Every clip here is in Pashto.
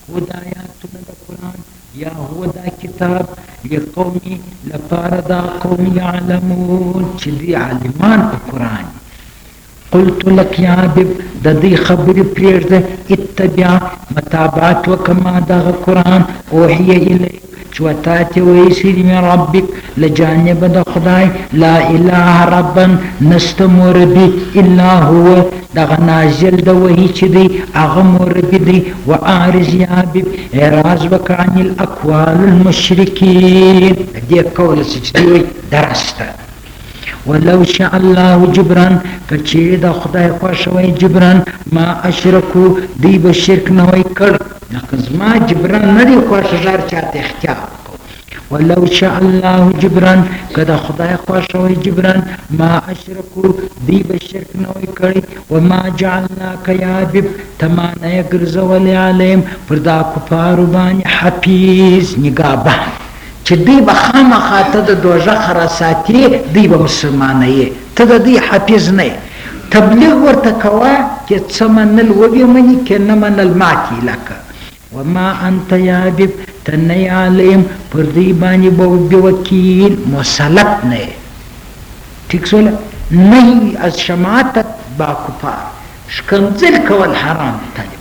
هو دا آیاتونه د قرآن یا هو دا کتاب لقومي لپاره دا قوم یعلمون چې دوی عالمان په قرآن. قلت لك یا حبیب د دې خبرې پرېږده اتبع متابعت وکړه ما دغه قرآن اوحي الیک چې ورته ته ویل شوي من ربک له جانبه د خدای لا اله ربا نشته موربي الا هو دغه نازل د وحي چې دی هغه موربي دی. واعرض یا حبیب اعراض وکړه عن الاقوال المشرکین دې قول چې دی وایي درسته. ولو شاء الله جبران کچې د خدای خوښ وای جبران ما اشرکو دی به شرک نه وای کړ لکه زما جبران نه دی خوښ هزار چاته اختیار وکړو. ولو شاء الله جبران که د خدای خوښ وای جبران ما اشرکو دی به شرک نه وای کړی. وما جعلناک یا حبیب تما نه ګرځولې علیم پر دا کفارو باندې حفیظ نگهبان چې دوی به خامخا ته د دوزخ راساتي دوی به مسلمانه یې ته د دوی حافظ نه یې. تبلیغ ورته کوه چې څه منل وبې مني که نه منل ماتې لکه. وما انت یا حبیب ته نه یې علیم پر دوی باندې به بوکیل مسلط نه یې. ټیک شوله نه از شماعتت با کفار شکنځل کول حرام طالب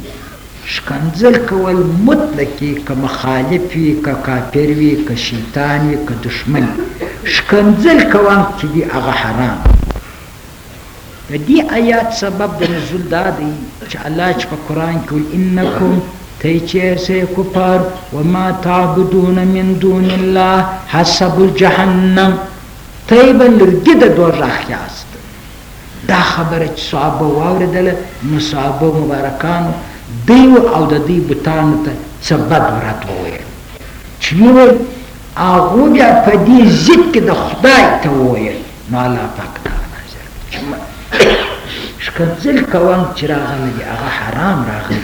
شکنځل کول مطلقي که مخالف وي که کافر وي که شیطان وي که دشمن شکنځل کوم چې دی هغه حرام. د دې آیات سبب د نزول دا دی چې الله چې په قرآن کې وایي انکم تی چې ایسئ کفار وما تعبدون من دون الله حسب جهنم تی به لرګي د دوزخ یاست. دا خبره چې صحابه واورېدله نو صحابه مبارکانو دیو او د دې بوتانو ته څه بد ورات وویل چې ویل هغو بیا په دې ضد کې د خدای ته وویل نو الله پاک دغه نظر شکنځل کوم چې راغلی دی هغه حرام راغلی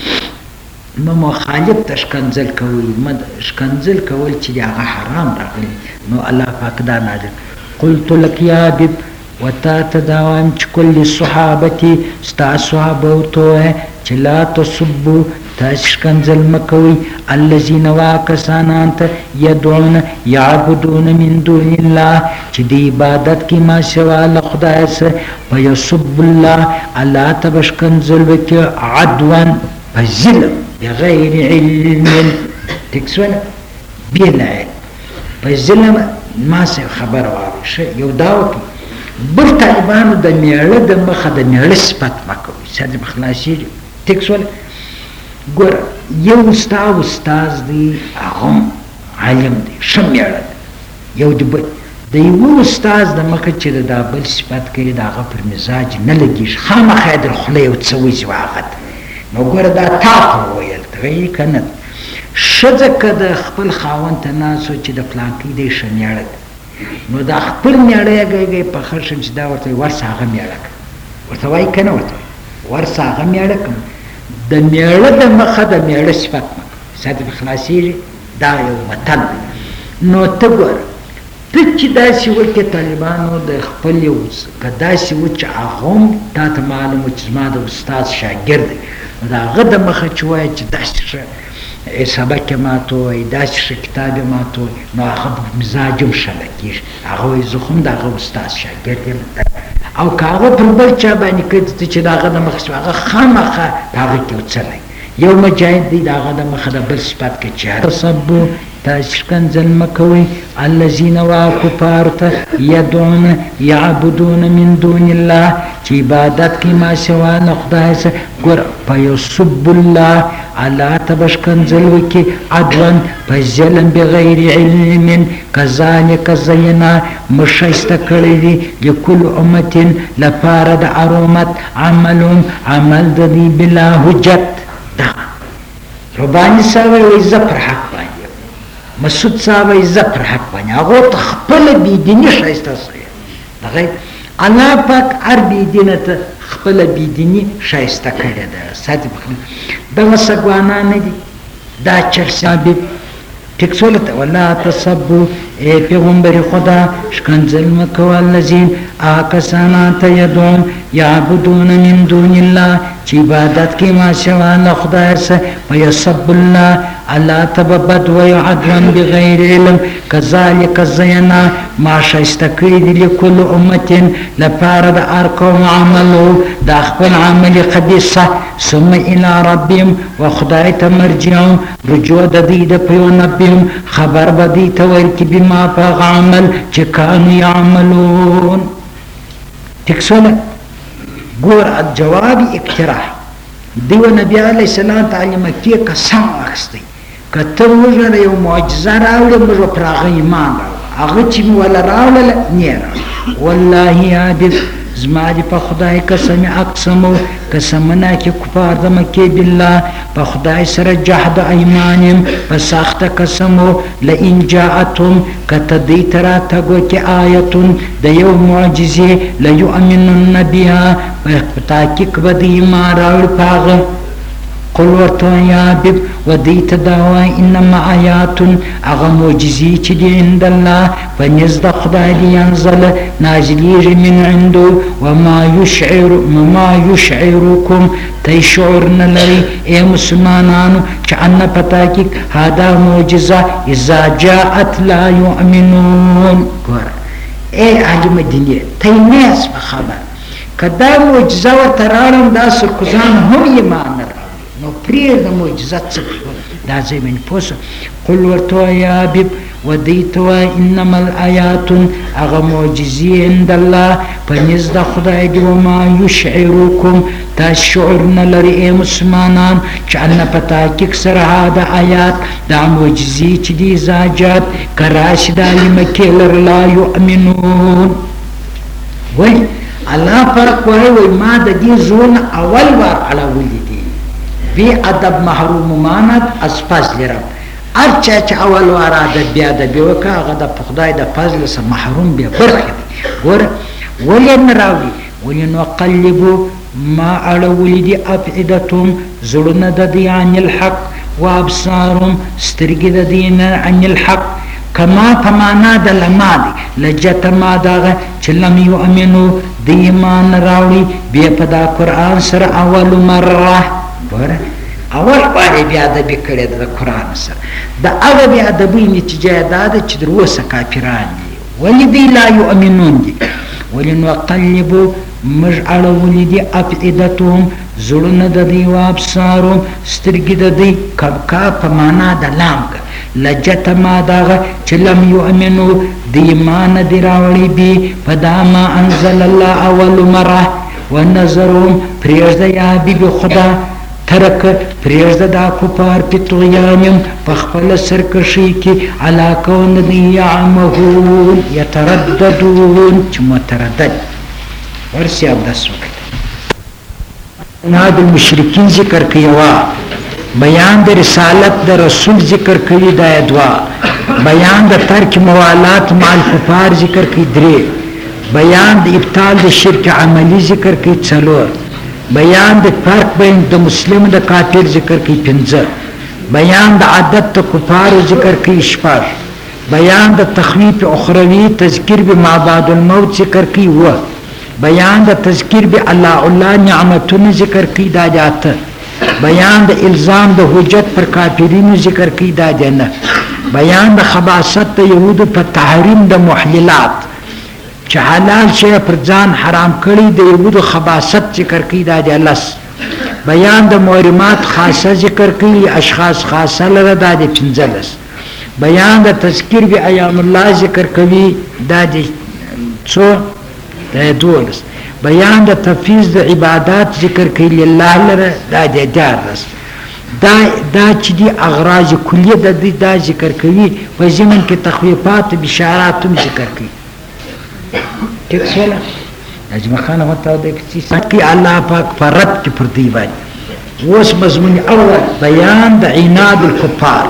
نو مخالف ته شکنځل کوي شکنځل کول چې هغه حرام راغلی نو الله پاک دا نازل. قلت لك یا حبیب وتا ته دا وایم چې کل صحابتي ستا صحابه ورته ووایه چې لا تصبو تاسې ښکنځل مه کوئ الذین واکسانان ته یدعون یعبدون من دون الله چې د عبادت کې ما سوا له خدایه څه ویسب الله الله ته به ښکنځل وکړي عدوا په ظلم بغیر علم ټیک شوله بې له علم په ظلم ما سه خبره واورئ ښه یو دا وکړي. بل طالبانو د میړه د مخه د میړه صفت مه کوئ سر به خلاصېږي ټیک شوله. ګوره یو ستا استاز دی هغه عالم دی ښه میړه دی یو د یوه استاز د مخه چې د دا بل صفت کوي د هغه پر مزاج نه لګېږي خامخا یې در خوله یو څه وځي هغه ته نو ګوره دا تا ته وویل ته وایي که نه ښځه که د خپل خاوند ته ناست و چې د فلانکۍ دی ښه میړه دی نو دا خپل میړه یې ګی په خرشم چې دا ورته ورسه هغه میړه کړه ورته وایي که نه ورته ورسه هغه میړه کړه د میړه د مخه د میړه صفت مه کوه ساعت به خلاصېږي دا یو متل دی. نو ته ګوره ته چې داسې وکړې طالبانو د خپل یو که داسې و چې هغه هم تا ته معلوم و چې زما د استاد شاګرد دی نو د هغه د مخه چې وایه چې داسې ښه سبق یې ماته ووایي داسې ښه کتاب یې ماته ووایي نو هغه مزاج هم ښه لګېږي هغه وایي زه خو هم د هغه استاد شاګرد یم او که هغه پر بل چا باندې کړي ته چې د هغه د مخه هغه خامخا په هغه کې یو څه دی یو مجاهد دی د هغه د مخه د بل صفت کې چې تصبو تاسې ښکنځل مه کوئ الذین وا کفارو ته یدعون یعبدون من دون الله چې عبادت کې ما سوا له خدای څخه ګوره فیسب الله الله ته به ښکنځل وکړي عدوا په ظلم بغیر علم کذلک زینا موږ ښایسته کړی دي لکل امت لپاره د هر امت عملهم عمل د دوی بلا حجت دا رباني صاحب وایي زه پر حق باندې مسعود صاحب وایي زه پر حق باندې هغو ته خپله بېدیني ښایسته شوې دغه الله پاک هر بېدینه ته خپله بېدیني ښایسته کړې ده ساتي دغه سګوانان نه دي دا چرسابې ټیک شوله ته ولا تصبو ای پیغمبر خدا ښکنځل مه کوه الذین هغه کسانان ته یدعون یعبدون من دون الله چې چې عبادت کې ما سوا نه خدای سره ويسب الله تببد ويعدوا بغير علم كذلك زينا ما شایسته کړي دي لكل امه لپاره د هر قوم عملو د خپل عمل قدیسه ثم الى ربهم وخدای ته مرجعهم رجوع د دې د پیونبهم خبر بدی ته ورکی بما په عمل چې كانوا يعملون. تکسونه ګور الجواب اقتراح دیو نبی علیہ السلام تعلیم کې قسم اخستي کته موږ یو معجزه راوړو موږ پر هغه ایمان راوړو هغه چې ولا راوړل نه والله یا دې زما دې په خدای قسم اقسمو قسمنا کې کفار د مکه بالله په خدای سره جهاد ایمانهم په سخت قسمو لئن جاءتهم کتدی ترا تگو کې آیتون د یو معجزه ليؤمنن بها په تحقیق بدی ما راوړ پاغه قل ورته یا بب ودیت دعوا انما آیات اغه معجزې چې دی عند الله فنزد خدای دی انزل نازلیږي من عنده وما يشعركم تشعرن لري اي مسلمانانو چې ان پتا کې هدا معجزه اذا جاءت لا يؤمنون ګور اي عالم دنیا تیناس خبر کدا معجزه وترالم دا سرکزان هم ایمان نو پریر د معجزات څخه دا زمين پوس قل ورته یا بب ودیتوا انما الآیات اغه معجزې عند الله پنځ د خدای دی وما یشعرکم تشعرن لري مسلمانان چې ان پتا کې سره دا آیات دا معجزې چې دي زاجات کراشد لمکه لر لا یؤمنون وای الله پر کوی ما د دې زون اول بار علاوه بی ادب محروم ماند از فضل رب ارچا چې اول واره د بیا د بیوکا هغه د خدای د فضل سره محروم بیا برخه ګور ولن راوي ولن وقلبوا ما اړولې دي افئدتهم زړونه د دي عن الحق وابصارهم سترګې د دین عن الحق کما فمانا د لما دي لجت ما داغه چې لم يؤمنوا د ایمان راوړي بیا په دا قران سره اول مره اول باندې بیا د بکړه د قران سره د هغه بیا د بې نتیجه ده چې دروسه کافران دي ولې دی لا یؤمنون دي ولنقلب مجعل ولدي افئدتهم زړونه د دی او ابصارهم سترګې د دی کا په معنا د لام لجت ما دغه چې لم یؤمنو د ایمان دی راوړي بي فدما انزل الله اول مره ونظرهم پریزه یا بي خدا ترک پریزه دا کفار پی طغیانیم پخپل سرکشی کی علاکون دی یعمهون یترددون چه متردد ورسی اب دست وقت ناد المشرکین ذکر کیوا بیان د رسالت د رسول ذکر کړي د ادوا بیان د ترک موالات مع الكفار ذکر کړي درې بیان د ابطال د شرک عملی ذکر کړي څلور بیان د فرق بین د مسلم د کافر ذکر کړي پنځه بیان د عادت د کفار ذکر کړي شپږ بیان د تخویف اخروی تذکر به معباد الموت ذکر کړي و بیان د تذکر به الله نعمتونه ذکر کړي دا جاته بیان د الزام د حجت پر کافرینو ذکر کی دا جنه بیان د خباثت د يهود په تحریم د محللات چې حلال شی پر ځان حرام کړي د يهود خباثت ذکر کی دا جلس بیان د محرمات خاصه ذکر کی اشخاص خاصه لره دا د پنځلس بیان د تذکر به ایام الله ذکر کوي دا د څو د دولس بیان د تفیض د عبادات ذکر کوي الله لره دا د جارس دا چې دی اغراض کلیه د دې دا ذکر کوي په زمن کې تخویفات بشارات هم ذکر کوي ټیک شول اجمه خان وته د چې الله پاک فرت کې پر دی باندې اوس مضمون اول بیان د عناد الكفار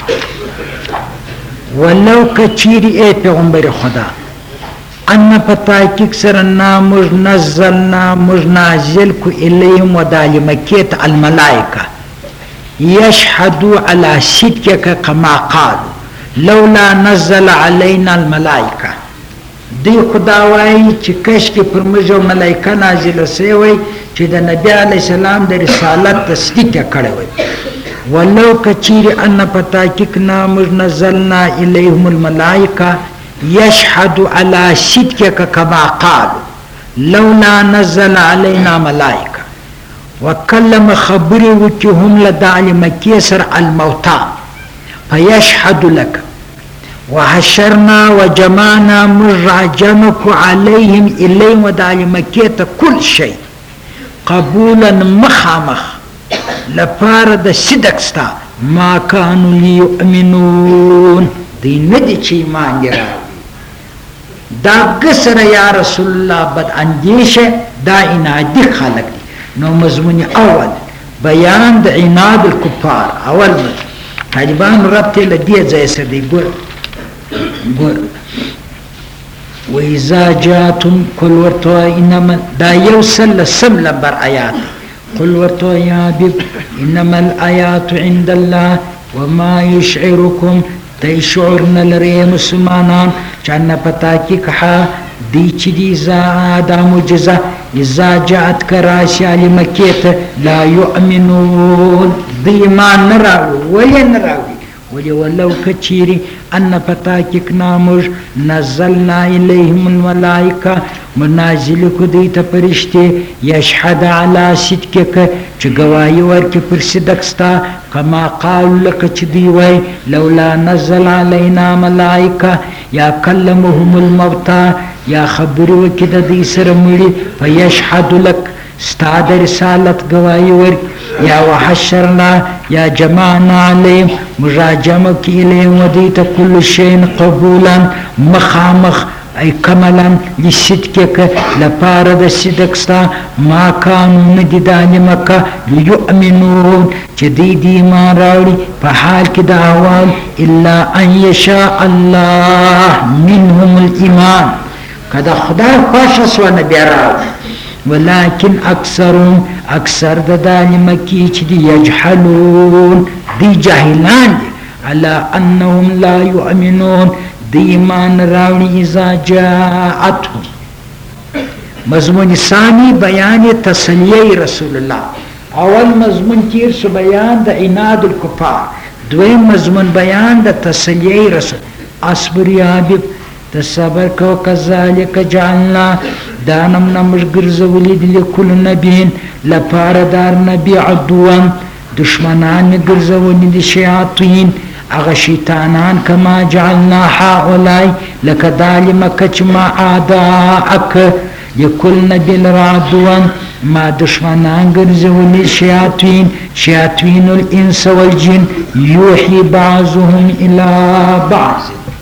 ولو کچيري اي پیغمبر خدا ان پتاکیک سرنا مجنزلنا مجنازل کو الیهم ودال مکیت الملائکه يشهدوا على صدقك كما قال لولا نزل علينا الملائكه دی خدا وایي چې کشکې پر موږ یو ملایکه نازله سوې وای چې د نبي علیه السلام د رسالت تصدیق یې کړی وای ولو کچیر ان پتاککنا موږ نزلنا الیهم الملائکه یشهد علی صدقک کما قالوا لولا نزل علینا ملائکه وکلم خبری وکي هم لدعل مکیسر الموتى فیشهد لك وحشرنا وجمعنا مراجمك عليهم إليهم ودعل مكية كل شيء قبولا مخامخ لپاره د صدق ستا ما كانوا ليؤمنون دی ندی چی ایمان راوی دا قصر یا رسول الله بد اندیشه دا عنادی خلق دی نو مضمون اول بیان د عناد الكفار اول طالبان ربط لدی ځای سره دی ګور وإذا جاءتم قل ورتوا إنما دا يوصل سم لبر آيات قل ورتوا يا بب إنما الآيات عند الله وما يشعركم تيشعرنا لري مسلمانان چانا پتاکی کحا دی چی دی دا مجزة إذا جاءت كراسي على مكيت لا يؤمنون دی ایمان نراوی ولی نراوی ولو کچیری ان پتاکک نامش نزلنا الیهم الملائکه منازل کو دیتا پرشتے یشهد علی صدقک چه گواهی ورکی پر صدقستا کما قال لک چه دیوی لولا نزل علینا ملائکه یا کلمهم الموتا یا خبر وکی دا دی سرمولی فیشهد لک ستا دا رسالت گواهی ورک یا وحشرنا یا جمعنا عليهم مراجمك إليهم وديت كل شيء قبولا مخامخ أي كملا لصدقك لپاره د صدقستا ما كانوا نددانمك ليؤمنون جديد ما راوړي په حال کې د احوال الا ان يشاء الله منهم الايمان کدا خدای خوښ شو نه بیراوي ولكن أكثرهم أكثر دال مكي دي يجحلون دي جاهلان على أنهم لا يؤمنون دي إيمان راوني إذا جاءتهم مضمون ثاني بيان تسلية رسول الله اول مضمون تیر سو بیان د عناد الكفار دویم مضمون بیان د تسلية رسول اصبر يا حبيب تصبر کو کذالک جعلنا دانم نمش گرزولی دلی کل نبین لپاردار نبی عدوان دشمنان گرزولی دی شیاطین اغا شیطانان کما جعلنا حاولائی لکدالی مکچ ما آداءک لکل نبی لرعدوان ما دشمنان گرزولی شیاطین شیاطین الانس والجن یوحی بعضهم الى بعض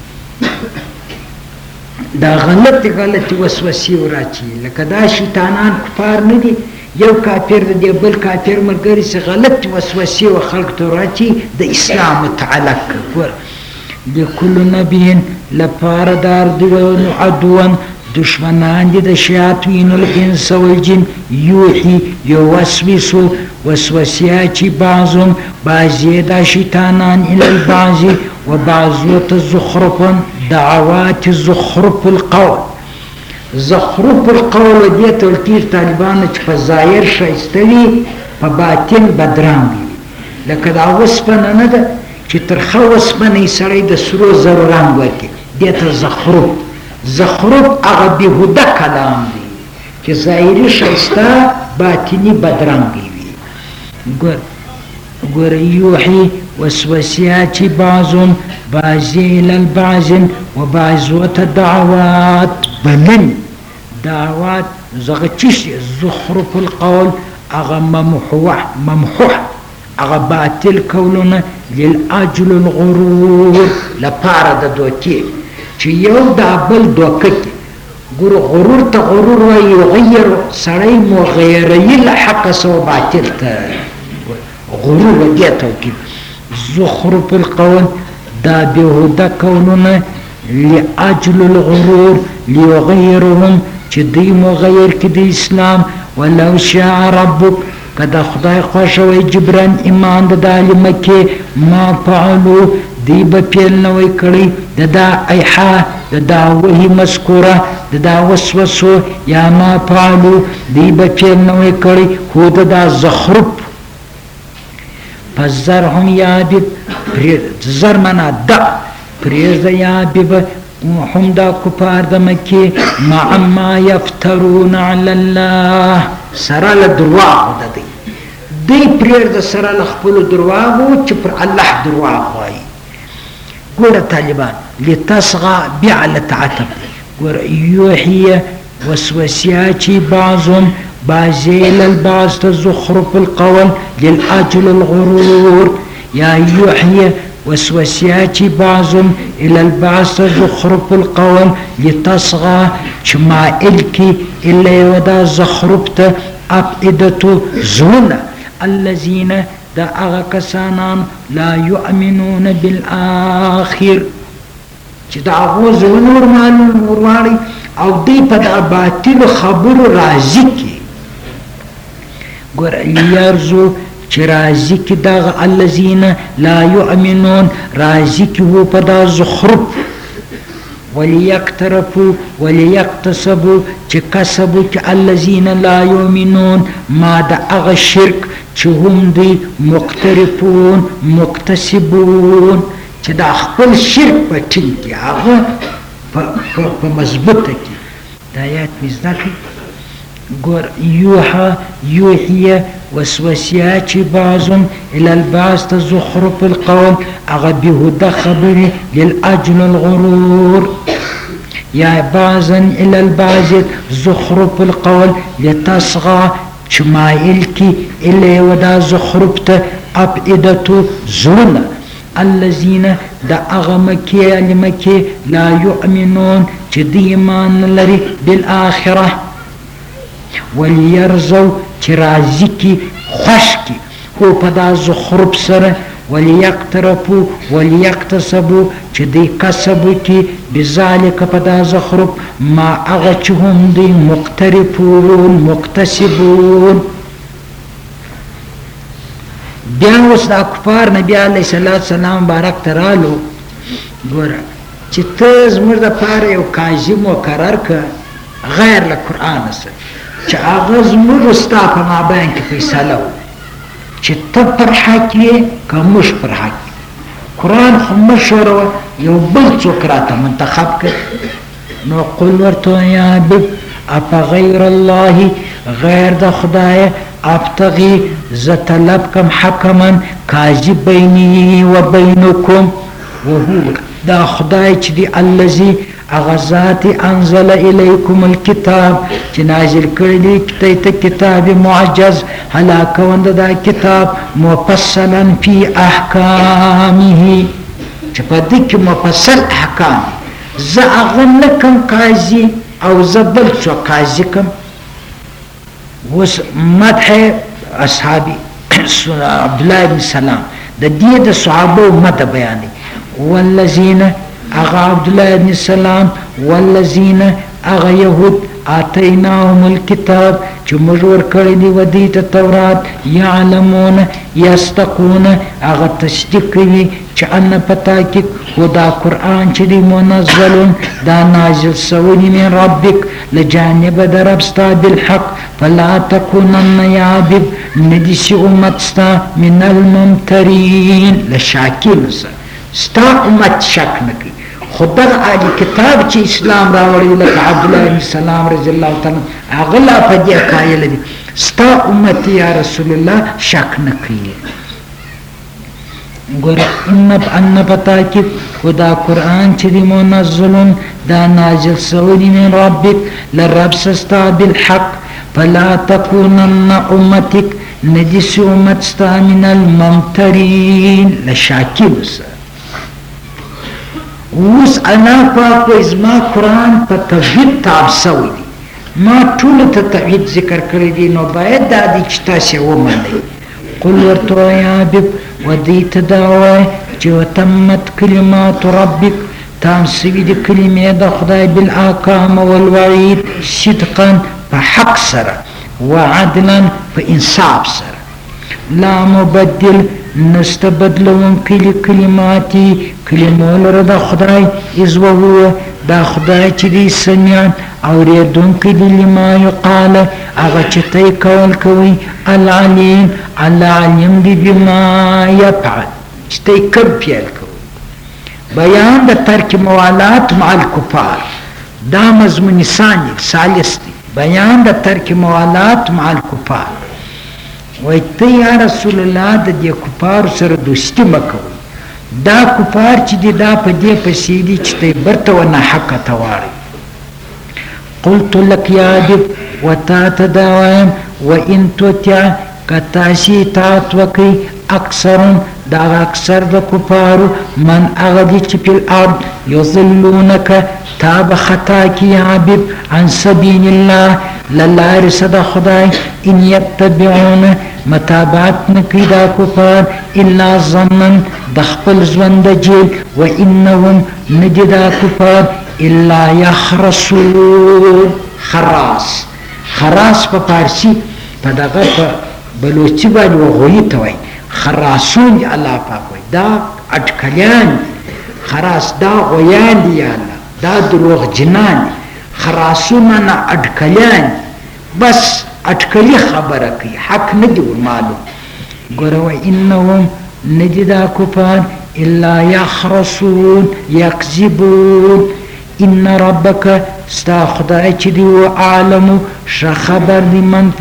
دا غلطی وسوسی وراچی لکه دا شیطانان کفار ندی یو کافر دی بل کافر مرګری سي غلط وسوسه او خلق ته راچی د اسلام متعلق ور د کل نبی لپاره دار دی عدوان دشمنان دي د شیاطین الانس والجن یوحي یوسوسو وسوسیاتی بعضهم بعضی دا شیطانان الى البعض وبعضیت الزخرف دعوات الزخرف القول زخرف القول دیت التیر طالبان چې په ظاهر شایستوي په باطن بدرنګ لکه دا وسپنه نه ده چې ترخه وسپنه سړی د سرو زرو رنګ ورکړي دیت زخرف زخرف هغه بهوده کلام دی چې ظاهري شایسته باطني بدرنګ وي ګور یوحي وسوسیات بعضهم بعضی الى البعض وبعضوت دعوات بلن دعوات زغتش زخرف القول اغا ممحوح اغا باطل قولنا للأجل الغرور لپاره د دوکي چې یو دا بل دوکي ګور غرور ته غرور وي يغير سړی مغيري لحق سو باطل ته غرور ودیته کې زخرف القول دا بهوده قولنا لأجل الغرور ليغيرهم چې دی مغیر کې د اسلام ولو شاء ربک کدا خدای خوښوي جبران ایمان د مکه ما فعلوا دی با پیل نوی کړی د دا ایحا د دا وحی مذکوره د دا وسوسو یا ما فعلو دی با پیل نوی کړی خو د دا زخرف پس زرهم یابب زر منا دا پریز یابب هم دا کفار د مکی مع ما یفترون علی الله سره درواغ د دی پریر د سره خپل درواغو چې پر الله درواغ وایي ګوره طالبان لتصغى بعلة عتب ګوره یوحي وسوسیا چې بعضهم بعضیل البعض تزخرف القول للأجل الغرور یا یوحي وسوسیا چې بعضهم الى البعض تزخرف القول لتصغى چې مائل کی الی ودا زخرفت افئدة زونه الذين دا اغا کسانان لا يؤمنون بالآخر چې دا اغو زونور معلوم ورواړي او دی په دا باطل خبر راضی کی ګور لیرزو چې راضی کی دا الذين لا يؤمنون راضی کی وو په دا زخرف وليقترفوا وليقتصبوا چې کسبوا چې الذين لا يؤمنون ما دا اغا شرک چې هم دی مقترفون مکتسبون چې دا خپل شرک په ټینګ کې هغه په مضبوطه کې دا آیات مې زده کړي ګور یوحي وسوسیا چې بعضهم الى البعض تزخرف القول هغه بهده خبرې للأجل الغرور یا بعضا الى البعض زخرف القول لتصغى شمائل کی الی ودا زخرفت افئدة زون الذين دا اغمکی علمکی لا يؤمنون چه دیمان لری بالآخرة وليرزو چه رازی کی خوش کی او پدا زخرف سر وليقترفوا وليقتصبوا چه دی کسبو کی بذالک پدا زخرف ما اغچهم دی مقترفون مکتسبون بیا اوس دا کفار نبی علیہ السلام بارک ترالو ګوره چې ته زموږ دپاره یو قاضي مقرر کړه غیر له قرآن سره چې هغه زموږ ستا په مابین کې فیصله وکړي چې ته پر حق یې که موږ پر حق یې قرآن خو مشوره یو بل څوک راته منتخب کړي نو قل ورته یا حبیب اپغیر الله غیر د خدای ابتغي زطلب کم حکما قاضي بیني و بینکم وهو دا خدای چې دی الذي اغذات انزل الیکم الكتاب چې نازل کړی دی ته کتاب معجز هلاکوند دا کتاب مفصلا فی احکامه چې په دې کې مفصل احکام زه هغه نه کوم قاضي او زه بل څو قاضي کوم وس مدح اصحابي عبدالله بن سلام د دې د صحابه مدح بیانې والذین اغا عبدالله بن سلام والذین اغا یهود آتیناهم الكتاب چې موږ ورکړی دی ودی ته تورات یعلمون یستقون اغا تصدیق کوي چې ان پتا کې خدا قرآن چې دی منزل دا نازل سوی من ربک لجانب در ربستا بالحق فلا تکونن یا عبد ندیسی امتستا من الممترین لشاکین ستا امت شک نکی خدا آلی کتاب چې اسلام راوړی لکه عبدالله بن سلام رضی الله تعالی اغلا په دې قایل دي ستا امت یا رسول الله شک نکی ګوره ان پتا کې خدا قرآن چې دی منزل دا نازل سوی من ربک لرب سستا بالحق فلا تکونن امتک نجس امتستا من الممترین لشاکین اوس انا پاک ازما قرآن په توحید تاب سوی دی ما ټول ته توحید ذکر کړی دی نو باید دا دی چې تاسې ومنئ قل ورته یا حبیب ودی ته دا وایه چې وتمت کلمات ربک تام سوي د کلمې د خدای بالاحکام والوعید صدقا په حق سره وعدلا په انصاف سره لا مبدل نستبدلون کلماتی کلمو لره د خدای از وهو دا خدای چې دی سمع اوریدونکی دی لما یقال هغه چې تی کول کوي العلیم العلیم دی بما یفعل چې تی کم پیل کوي بیان د ترک موالات مع الکفار دا مضمون ثانی ثالث دی بیان د ترک موالات مع الکفار وای ته یا رسول الله د دې کفار سره دوستی مکوي دا کفار چې دا په دې پسې دي چې ته برته ونه حق تواري قلت لك يا ادب وتا تداوم وان تطع کتاشي تات وکي اکثر دا اکثر د کفار من اغدي چې په الارض يضلونك تاب خطا کی عبد عن سبيل الله للار صد خدای ان يتبعون متابعت نکی دا کفار الا ظنن دخپل زوند جیل و انهم نجدا کفار الا يخرسون خراس په پارسی په دغه په بلوچی باندې وغوی ته وای خراسون الله پاک وای دا اٹکلیان خراس دا غویان دی الله دا دروغ جنان خراسون نه اٹکلیان بس اٹکلی خبره کوي حق نه دی معلوم ګورو انهم نجدا کفار الا يخرسون يكذبون ان ربك ستا خدای چې دی او عالم ش خبر دی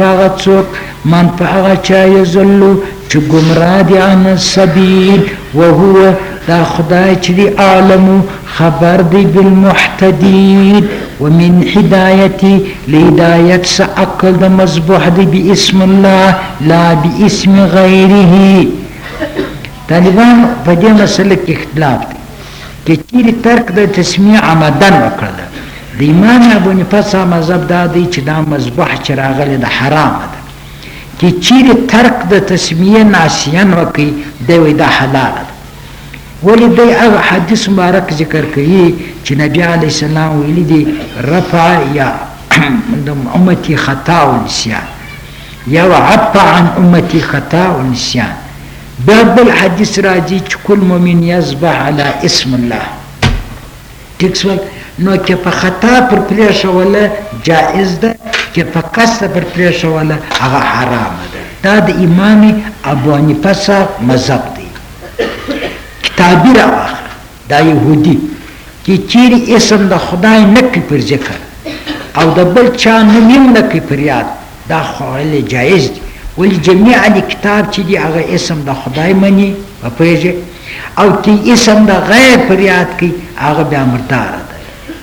من فغه چا یزلو چې گمراه دی عن السبيل وهو دا خدای چې دی عالم خبر دی بالمحتدين ومن هدايتي لهداية سأقل دا مذبوح دی باسم الله لا باسم غيره طالبان په دې مسله کې اختلاف دی کې چیرې ترک د تسمیه عمدن وکړل د امام ابو حنیفه مذهب دا دی چې دا مذبوح چې راغلی د حرام ده کې چیرې ترک د تسمیه ناسیان وکړي دی وی دا حلال ده ولی دی هغه حدیث مبارک ذکر کوي چې نبی علیه السلام ویلي دي رفع یا د امتی خطا و نسیان یا عفا عن امتی خطا و نسیان باب الحديث راجي كل مؤمن يصبح على اسم الله تكسول نو کې په خطا پر پریښه ولا جائز ده کې په قصد پر پریښه ولا هغه حرام ده دا د امام ابو حنیفه مذهب دی کتابی راوخ دا يهودي کې چیرې اسم د خدای نکي پر ذکر او د بل چا نوم نکي پر یاد دا خو جائز دی ولی جميع الكتاب چې دی هغه اسم د خدای مني په پېژه او چې اسم د غیر پریاد کی هغه بیا مردار ده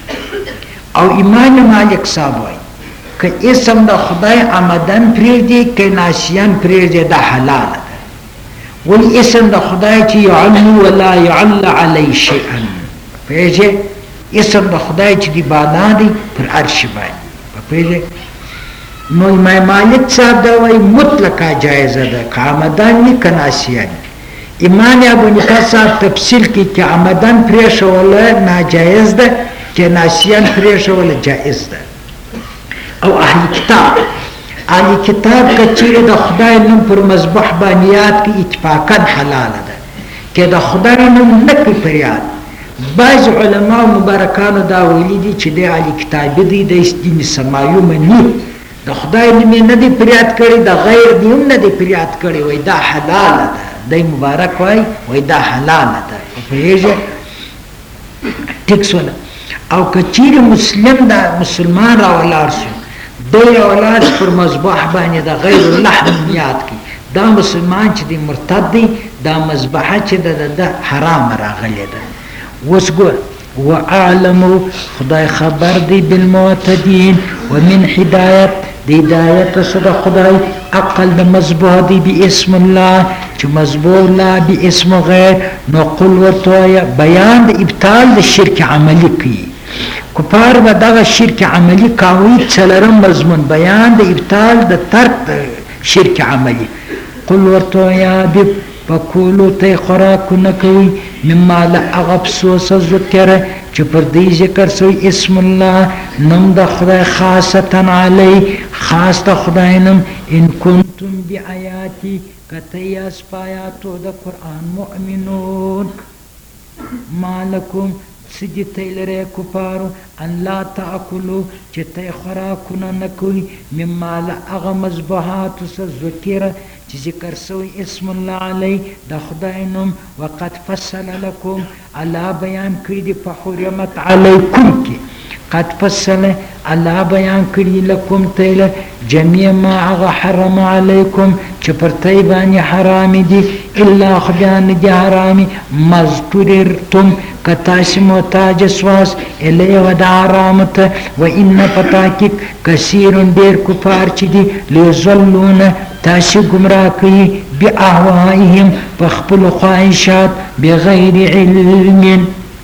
او امام مالک صاحب وایي که اسم د خدای عمدن پریږدي که ناسیان پریږدي دا حلال ده ولی اسم د خدای چې يعلو ولا يعل علی شيئا پېژه اسم د خدای چې دی بالا دی پر عرش باندې په پېژه نو امام مالک صاحب دا وای مطلقه جایزه ده که عمدن نی که ناسیان امام ابو حنیفه صاحب تفصیل کی که عمدن پریښول ناجایز ده که ناسیان پریښول جایز ده او اهل کتاب کچیره د خدای نوم پر مذبوح باندې یاد کی اتفاقا حلال ده که د خدای نوم نکي پریاد بعض علما مبارکانو دا ویلي دي چې د اهل کتاب دی د دین سمایو منی د خدای نوم نه دی پریاد کړي د غیر نوم نه دی پریاد کړي وای دا حلال ده د مبارک وای دا حلال ده په هیڅ ټیکسونه او کچیر مسلمان را ولار شو دوی اولاد پر مذبح باندې د غیر الله یاد کی دا مسلمان چې دی مرتد دی دا مذبحه چې د حرام راغلی ده وسګو وعالم خدای خبر دی بالمعتدین ومن هدایت دی هدایت صدا خدای اقل د مذبوح دی باسم الله چې مذبوح لا باسم غیر نقول ورته بیان د ابطال د شرک عملی کی کفار به دغه شرک عملی کاوی څلرم مضمون بیان د ابطال د ترک شرک عملی قل ورته یا بب پکولو ته خوراک نکوي مما لا اغبسوس ذکر چې پر دې ذکر سوی اسم الله نم د خدای خاصتا علی خاص د خدای نم ان کنتم بیااتی کته اسپایاتو د قرآن مؤمنون مالکم سجی تیلره کفارو ان لا تاکلو چه تی خوراکونا نکوی مما لأغا مذبحاتو سا ذکر چه ذکر سوی اسم اللہ علی دا خداینم وقد فصل لکم اللہ بیان کردی پا حرمت علیکم کی قد فصل اللہ بیان کردی لکم تیل جميع ما اغا حرم علیکم چه پر تیبانی حرامی دی الا خبیان دی حرامی مذکررتم کتاسی محتاج سواس الی و دا حرامت و ان پتاکک کثیرون دیر کفار چی دی لیظلون تاسی گمراہ کی بی احوائهم پخپل خواہشات بغیر علم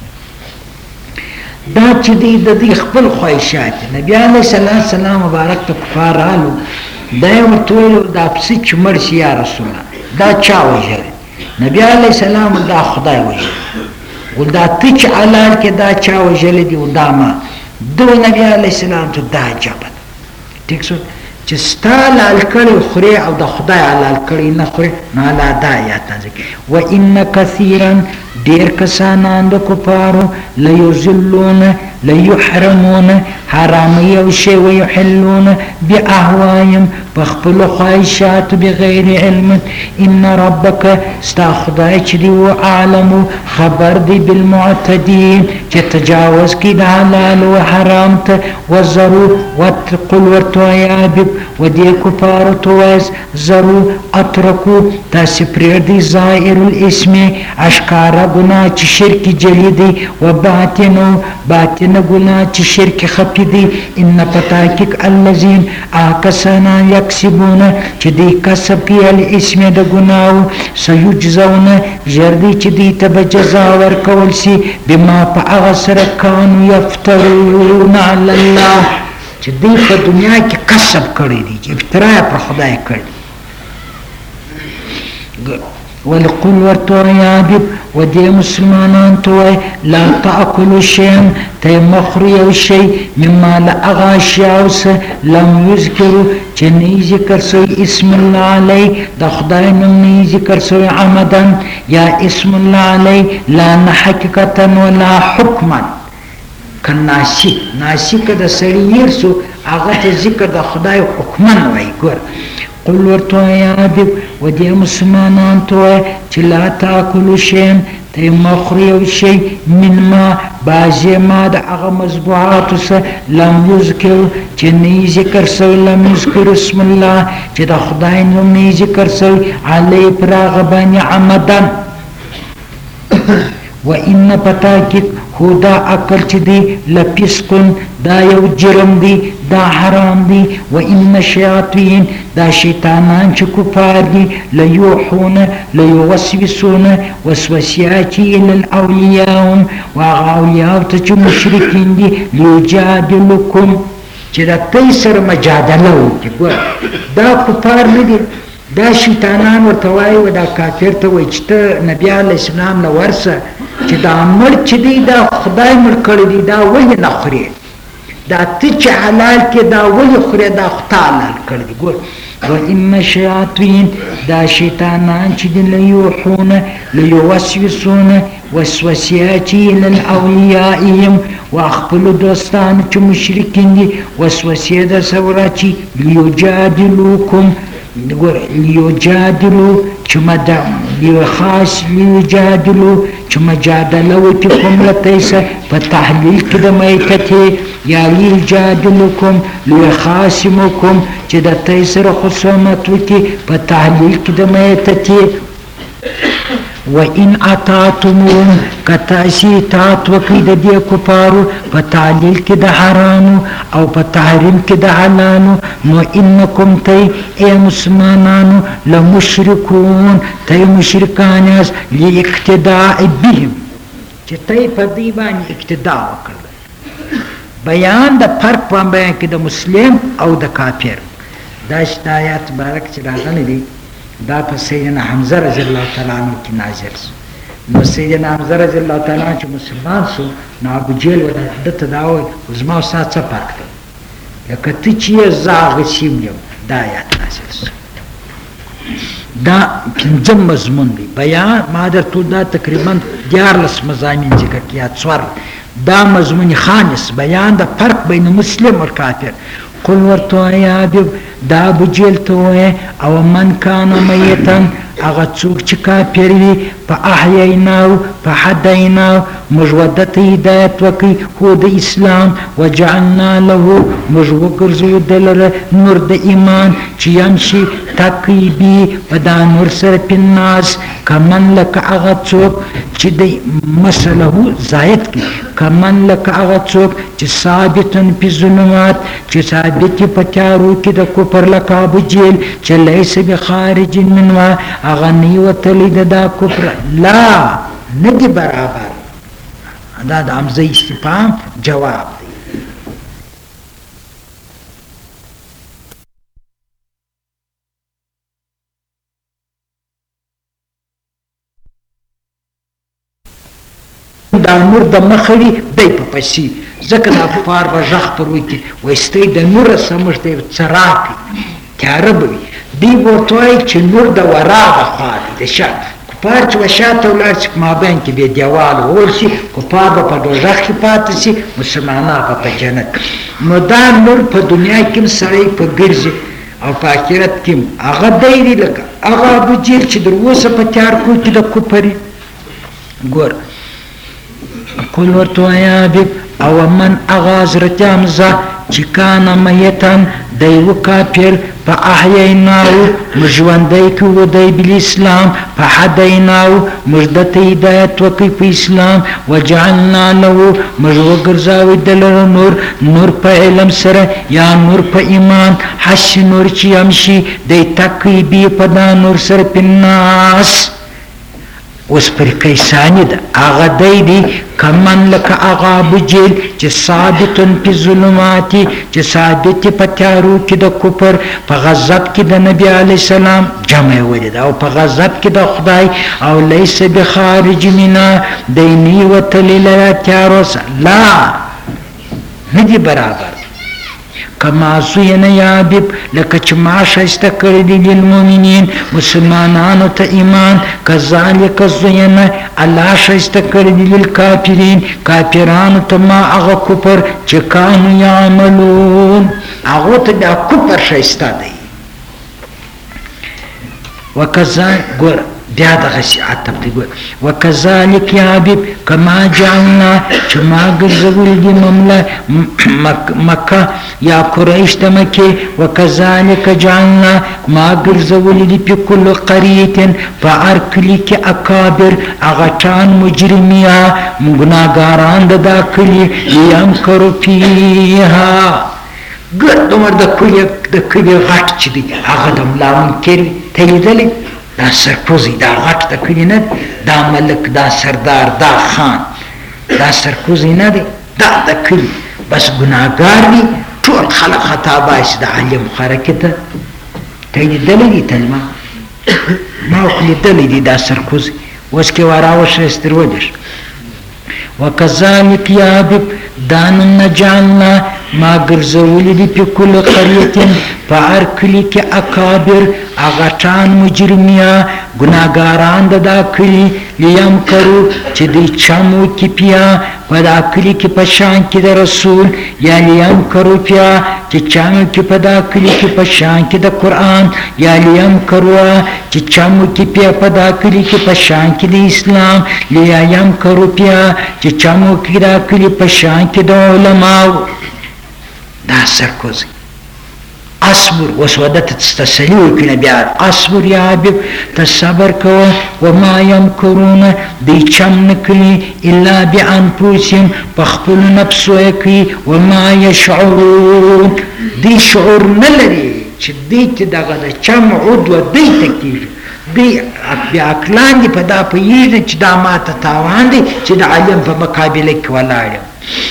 دا چی دی دا دی خپل خواہشات نبی علیہ السلام مبارک تا کفار آلو دا ورطویلو دا پسی چی مرسی یا رسول اللہ دا چا وجر نبی علیہ السلام دا خدای وجر و دا تیچ علال که دا چا وجر دی و دا ما دو نبی علیہ السلام تو دا جابد ٹھیک سو چی ستا لال کری خوری او دا خدای علال کری نخوری نالا دا یاتا ذکر و ان کثیرا دیر کسانان دا کفارو لیوزلون لیحرمون حرامی او شی ویحلون بی احوایم بخپل خواهشات بغیر علم ان ربک ستا خدای چی و اعلمو خبر دی بالمعتدین چی تجاوز کی دا حلال و حرام تا وزرو واتقل ورطویابب و دی کفار تویز زرو اترکو تا سپریر دی زائر الاسم اشکارا گناہ چی شرک جلی دی و باطن گناہ چی شرک خفی دی ان پتاکک اللذین آکسانا یکسبون چی دی کسب کی الاسم دا گناہو سیجزون جردی چی دی تب جزاور کولسی بما پا اغسر کانو یفترون علی اللہ چی دی پا دنیا کی کسب کردی دی چی افتراء پر خدای کردی ولقل ورطویابب و دی مسلمانان توی لا تأکلو شین تی مخریو شی مما لأغاشیاوس لم یذکرو چه نی ذکر سوی اسم اللہ علی دا خداینم نی ذکر سوی عمدن یا اسم اللہ علی لا نحقیقتا ولا حکما کن ناسک دا سریر سو آغت ذکر دا خدای حکمن وی گر قل ورطویابب و دی مسلمانان توی چه لا تاکلو شین تی مخریو شی من ما بازی ما دا اغا مذبوحاتو سا لم یذکر چه نی ذکر سوی لم یذکر اسم اللہ چه دا خداینم نی ذکر سوی علی پراغبانی عمدن و ان پتاکک خدا اکل چی دی لپسکن دا یو جرم دی دا حرام دی و ان شیاطین دا شیطانان چی کفار دی لیوحون لیوسوسون وسوسیاتی الاولیاءهم و اولیاء تا چی مشرکین دی لیجادلکم چی دا تیسر مجادلو دا کفار ندی دا شیطانان ورطوائی و دا کافر تاوی چی تا نبی علیہ السلام نورسا چی دا مر چی دی دا خدای مر کردی دا ولی نخوری دا تیچ حلال که دا ولی خوری دا خدا حلال کردی گور و این شیاطین دا شیطانان چی دی لیوحون لیوسوسون وسوسیاتی للاولیائیم و اخپلو دوستان چی مشرکین دی وسوسیه دا سورا چی لیجادلوکم لیجادلو چما دا خاص لیجادلو چما جادلو تکم لتیسا پا تحلیل کده میتتی یا لیجادلوکم لیخاسموکم چه دا تیسر خصومتو کی پا تحلیل کده میتتی و این اطاعتمون کتاسی اطاعت وکی دا دی کفارو پا تعلیل کی دا حرامو او پا تحریم کی دا حلالو نو انکم تی اے مسلمانانو لمشرکون تی مشرکانیاز لی اقتداء بهم چه تی پا دیبانی اقتداء وکرده بیان دا فرق پان بیان کی دا مسلم او دا کافر داشت آیات بارک چراغن دی دا پا سیدنا حمزه رضی اللہ تعالیٰ عنہ کی نازل سو نو سیدنا حمزه رضی اللہ تعالیٰ عنہ چو مسلمان سو نو ابو جیل و دت داوی ازماو سات سا پاک دا لکه تی چیه زاغ سیم لیو دا آیات نازل سو دا پنځم مضمون دی بیان ما درته دا تقریبا 14 مضامین ذکر کیا څوار دا مضمون خامس بیان د فرق بین مسلم او کافر قل ورته یا حبیب دا ابو جهل ته او من کان میتن هغه څوک چې کافر وي فاحییناه فهدیناه موږ ودته هدایت وکړي هو د اسلام وجعلنا له موږ وګرځو دلته نور د ایمان چې يمشي تقیبی په دا نور سره پناس کمن لک هغه څوک چې د مسله زائد کی کمن لک هغه څوک چې ثابتن په ظلمات چې ثابت په تیارو کې د کفر لک ابو جهل چې لیس بخارج منها هغه نیوتلی دا کفر لا ندی برابر دا د همزه استفهام جواب دی دا نور د مخړي دی په پسې ځکه دا کفار به ژغ پر وکړي وایستئ د نور سمج دی څراغ تیاره به وي دی ورته وایي چې نور د ورا د خوا دی د شا کفار چې به شاته ولاړ شي په مابین کې بې دیوال وول شي کفار به په دوزخ کې پاتې شي مسلمانان به په جنت نو دا نور په دنیا کې هم سړی په ګرځي او په آخرت کې هم هغه دی دی لکه هغه ابو جهل چې در اوسه په تیار کور کې د کفر ګور قل ورته یا حبیب او من اغا حضرت حمزه چې کان میتن دیو کافر فاحییناه مژوندی کو دی بالاسلام فهدیناه مجدت هدایت وکي په اسلام وجعلنا له مجوګرزاوی دلر نور په علم سره یا نور په ایمان حش نور چې امشي دی تقیبی په دا نور سره پناس اوس پر کیسانی ده هغه دی کمن لکه هغه ابو جهل چې ثابتن په ظلماتی چې ثابت په تیارو کې د کفر په غضب کې د نبی علی السلام جمع ولید او په غضب کې د خدای او لیس بخارج منا دینی وتلل تیارو لا ندی برابر کما زوین یا حبیب لکه چې ما ښایسته کړي دي للمؤمنین مسلمانانو ته ایمان کذالک زوین الله ښایسته کړي دي للکافرین کافرانو ته ما هغه کفر چې کانو یعملون هغه ته دا کفر ښایسته دی وکذالک ګور بیا دغه عتب دی ګور وکذالک یا حبیب کما جعلنا چې ما ګرځولي دي مکه یا قریش د مکې وکذالک جعلنا ما ګرځولي دي په کل قریه په هر کلي کې اکابر اغټان مجرمیا ګناګاران د دا کلي یمکروا فیها ګر دومره د کلي غټ چې دی هغه د ملا منکر ته لیدلی دا سرکوزی دا غټ د کلي نه دا ملک دا سردار دا خان دا سرکوزی نه دی دا د کلي بس ګناهګار دي ټول خلک خطا باسي د علم حرکت ته لیدلی دي تلما ما لیدلی دي دا سرکوزی اوس کې وراوشه استرودش وکذالک یا حبیب دان نجعلنا ما ګرځولي دي په کل قريه په هر کلي کې اکابر اغټان مجرمیا ګناګاران د دا کلي لیم کرو چې دی چمو کې پیا په دا کلي کې په شان کې د رسول یا لیم کرو پیا چې چمو کې په دا کلي کې په شان کې د قران یا لیم کرو چې چمو کې پیا په دا کلي کې په شان کې د اسلام لیم کرو پیا چې چمو کې دا کلي په شان کې د علماء دا سرکوزی اصبر وسودت تستسلی وکنه بیا اصبر یا حبیب تصبر کوا وما یمکرون دی چم نکلی الا بانفسهم پخپل نفسو اکی وما یشعرون دی شعور نلری چه دی تی داغا دا چم عدو دی تکیش دی بیا اکلان دی پا دا پیجن چه دا ما تتاوان دی چه دا علم پا مقابله کولاریم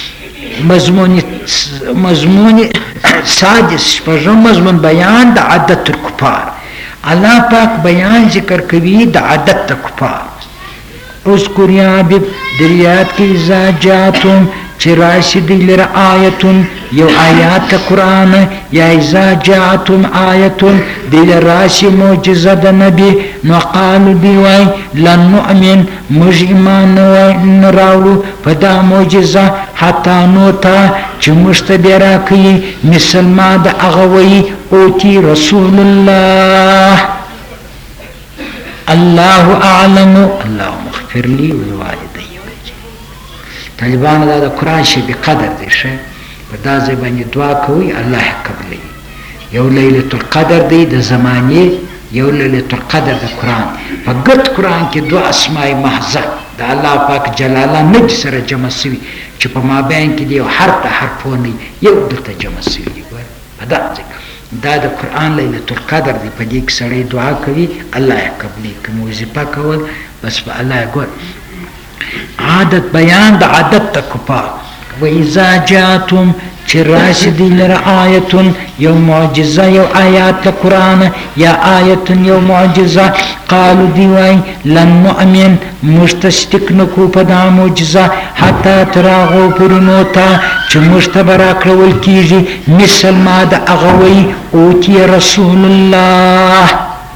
مضمون سادس شپږم مضمون بیان د عادت الکفار الله پاک بیان ذکر کوي د عادت کفار اذکر یا حبیب دریات کی اذا جاتم چې راشي دی لره آیتون یو آیات قرآن یا اذا جاءتهم آیتون دی لره راشي معجزه د نبی نو قالو دی وای لن نؤمن موږ ایمان نه راوړو په دا معجزه حتی نوتا چې موږ ته بیا راکوي مثل ما د هغه وایي اوتی رسول الله الله اعلم اللهم اغفر لي ولوالدي. طالبان دا د قرآن شي بقدر دی شه په دا ځای باندې دعا کوي الله قبلوي. یو لیلة القدر دی د زمانې، یو لیلة القدر د قرآن. په ګډ قرآن کې دوه اسماء محضه د الله پاک جلاله نه سره جمع شوي چې په مابین کې دی یو حرف د حرفونه یو دلته جمع شوي دي. په دا ځای دا د قرآن لیلة القدر دی. په دې کې سړی دعا کوي الله یې قبلوي. که وظیفه کول بس په الله یې ګور. عادت بیان د عادت د کفار. و اذا جاءتم چې راشي دی لره آیتون یو معجزه یو آیات د قرآن یا آیتون یو معجزه قالو دی وای لن نؤمن موږ تصدیق نکو په دا معجزه حتی تر هغو پورې نو ته چې موږ ته به راکړول کېږي مثل ما د هغه وایي اوتی رسول الله.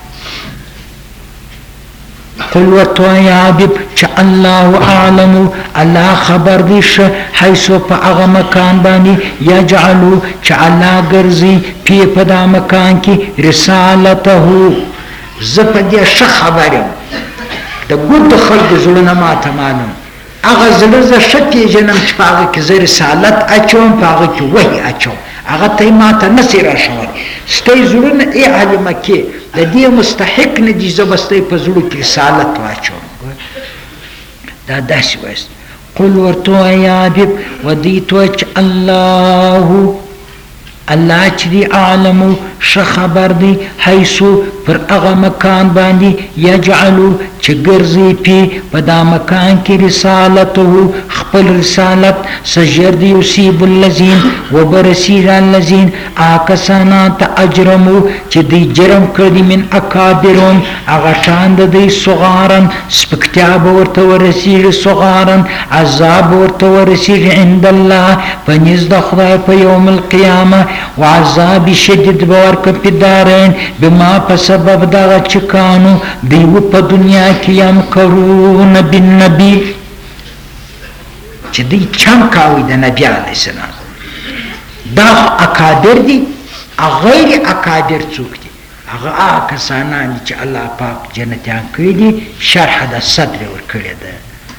قل ورته یا حبیب چې الله اعلم الله خبر دی شه حیثو په هغه مکان باندې یجعلو چې الله ګرځي پی په دا مکان کې رسالته. زه په دې ښه خبر یم د ګوډ خلکو زړونه ماته معلوم هغه زړه زه ښه پېژنم چې په هغه کې زه رسالت اچوم په هغه کې وحي اچوم هغه ته یې ماته نسي راشولی. ستی زړونه ای اهل مکې د دې مستحق نه دي زه به ستی په زړو کې رسالت واچوم. دا داسې وایست. قل ورته وایه یا حبیب ودې ته وایه چې الله چې دی اعلمو ښه خبر دی حیثو پر هغه مکان باندې یجعلو چې ګرځي پې په دا مکان کې رسالته خپل رسالت سژر دی یصیب الذین وبرسیږي الذین کسانان ته اجرمو چې دی جرم کړي من اکابرون هغه شان د دی صغارن سپکتیا به ورته ورسیږي صغارن عذاب ورته ورسیږي عند الله په نزد د خدای په یوم القیامه وعذاب شدید به ورکړي په دارین بما په سبب دغه چې کانو دیو په دنیا کې یمکرون بالنبي چې دی چم کاوي د نبي علیه السلام. دا اکابر دي غیر اکابر څوک دي هغه کسانان چې الله پاک جنتیان کړي دي شرح د صدر ورکړی ده.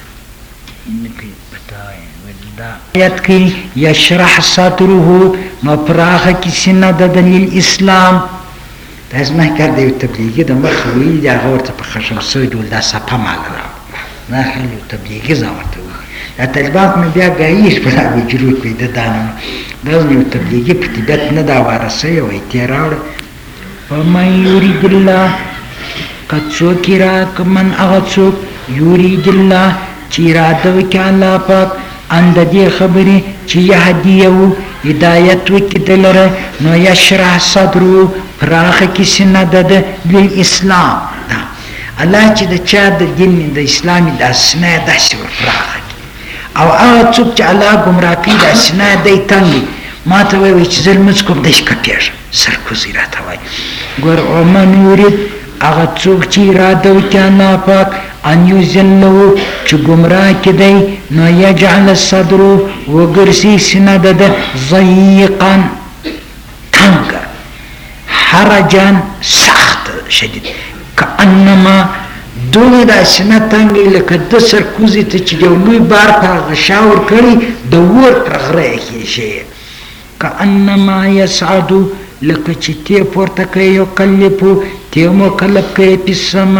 آیت کې یشرح صدره نو پراخه کې سینه د دلیل اسلام. دا زما کار دی تبلیغي د مخ وی دا ورته په خشم سوی ډول دا صفه مال را نه خلک تبلیغي زاورته وي دا طالبان مې بیا غایش په هغه جوړ کړی د دانو دا یو تبلیغي په طبیعت نه دا وارسه یو اعتراض فمن یرید الله قد شکر کمن اغڅو یرید الله چې اراده وکړي الله پاک اند دې خبرې چې یهدیو هدایت وکړي دلره نو یشرح صدرو پراخه کې سینه د اسلام. الله چې د چا د دین د اسلامي د سینه داسې پراخه او هغه څوک چې الله ګمراه کوي د سینه دی تنګي ما ته وایي چې زه لمونځ کوم دی ښکپېږم سرکوزي راته وایي. ګور ومن یرید هغه څوک چې اراده وکړي الله پاک ان یذلو چې ګمراه کړي نو یجعل الصدر وګرځي سینه د ضيقا تنګ حرجان سخت شدید کانما دوی دا سینه تنګي لکه د سرکوزي ته چې یو لوی بار په غشاور کړي د ور پر غره کې شي کانما یصعد لکه چې تی پورته کوي یو کلپو تی مکلف کوي په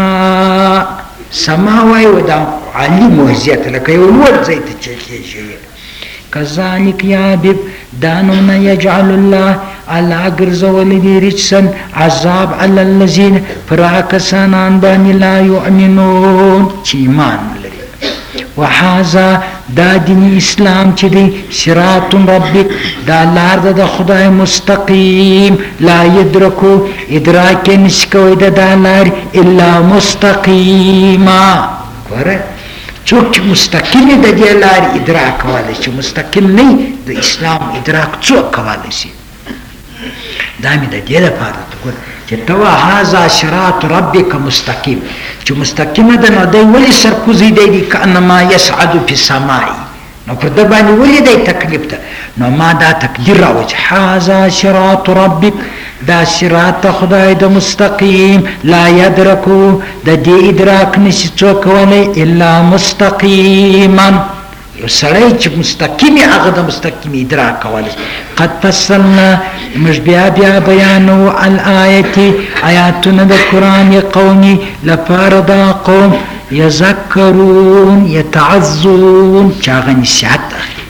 سما وای و دا علی موزیت لکه یو لوړ ځای ته چې کېږي. کذالک یا حبیب دانونه یجعل الله الله ګرځول دي رجسن عذاب علی الذین پر کسانان باندې لا یؤمنون چې ایمان لري. وهذا دا دین اسلام چې دی صراط ربک دا لار د خدای مستقیم لا یدرکو ادراک نشکوي د لار الا مستقیما. ګوره څوک چې مستقیم د دې لارې ادراک کولی چې مستقیم نه د اسلام ادراک څوک کولی شي دا مې د دې لپاره چې ته هذا صراط ربک مستقیم چې مستقیمه ده نو دی ولې سرکوزي دی کانما یصعد فی السماء نو پر ده باندې ولې دی تکلیف ده نو ما دا تقدیر راوځي هذا صراط ربک دا صراط خدای د مستقیم لا یدرکو د دې ادراک نشي څوک کولی الا مستقیما یو سړی چې مستقیمي هغه د مستقیم ادراک کولی قد فصلنا موږ بیا بیانو الآیتې آیاتونه د قرآن قومي لپاره دا قوم یذکرون یتعظون چې هغه نصیحت اخلي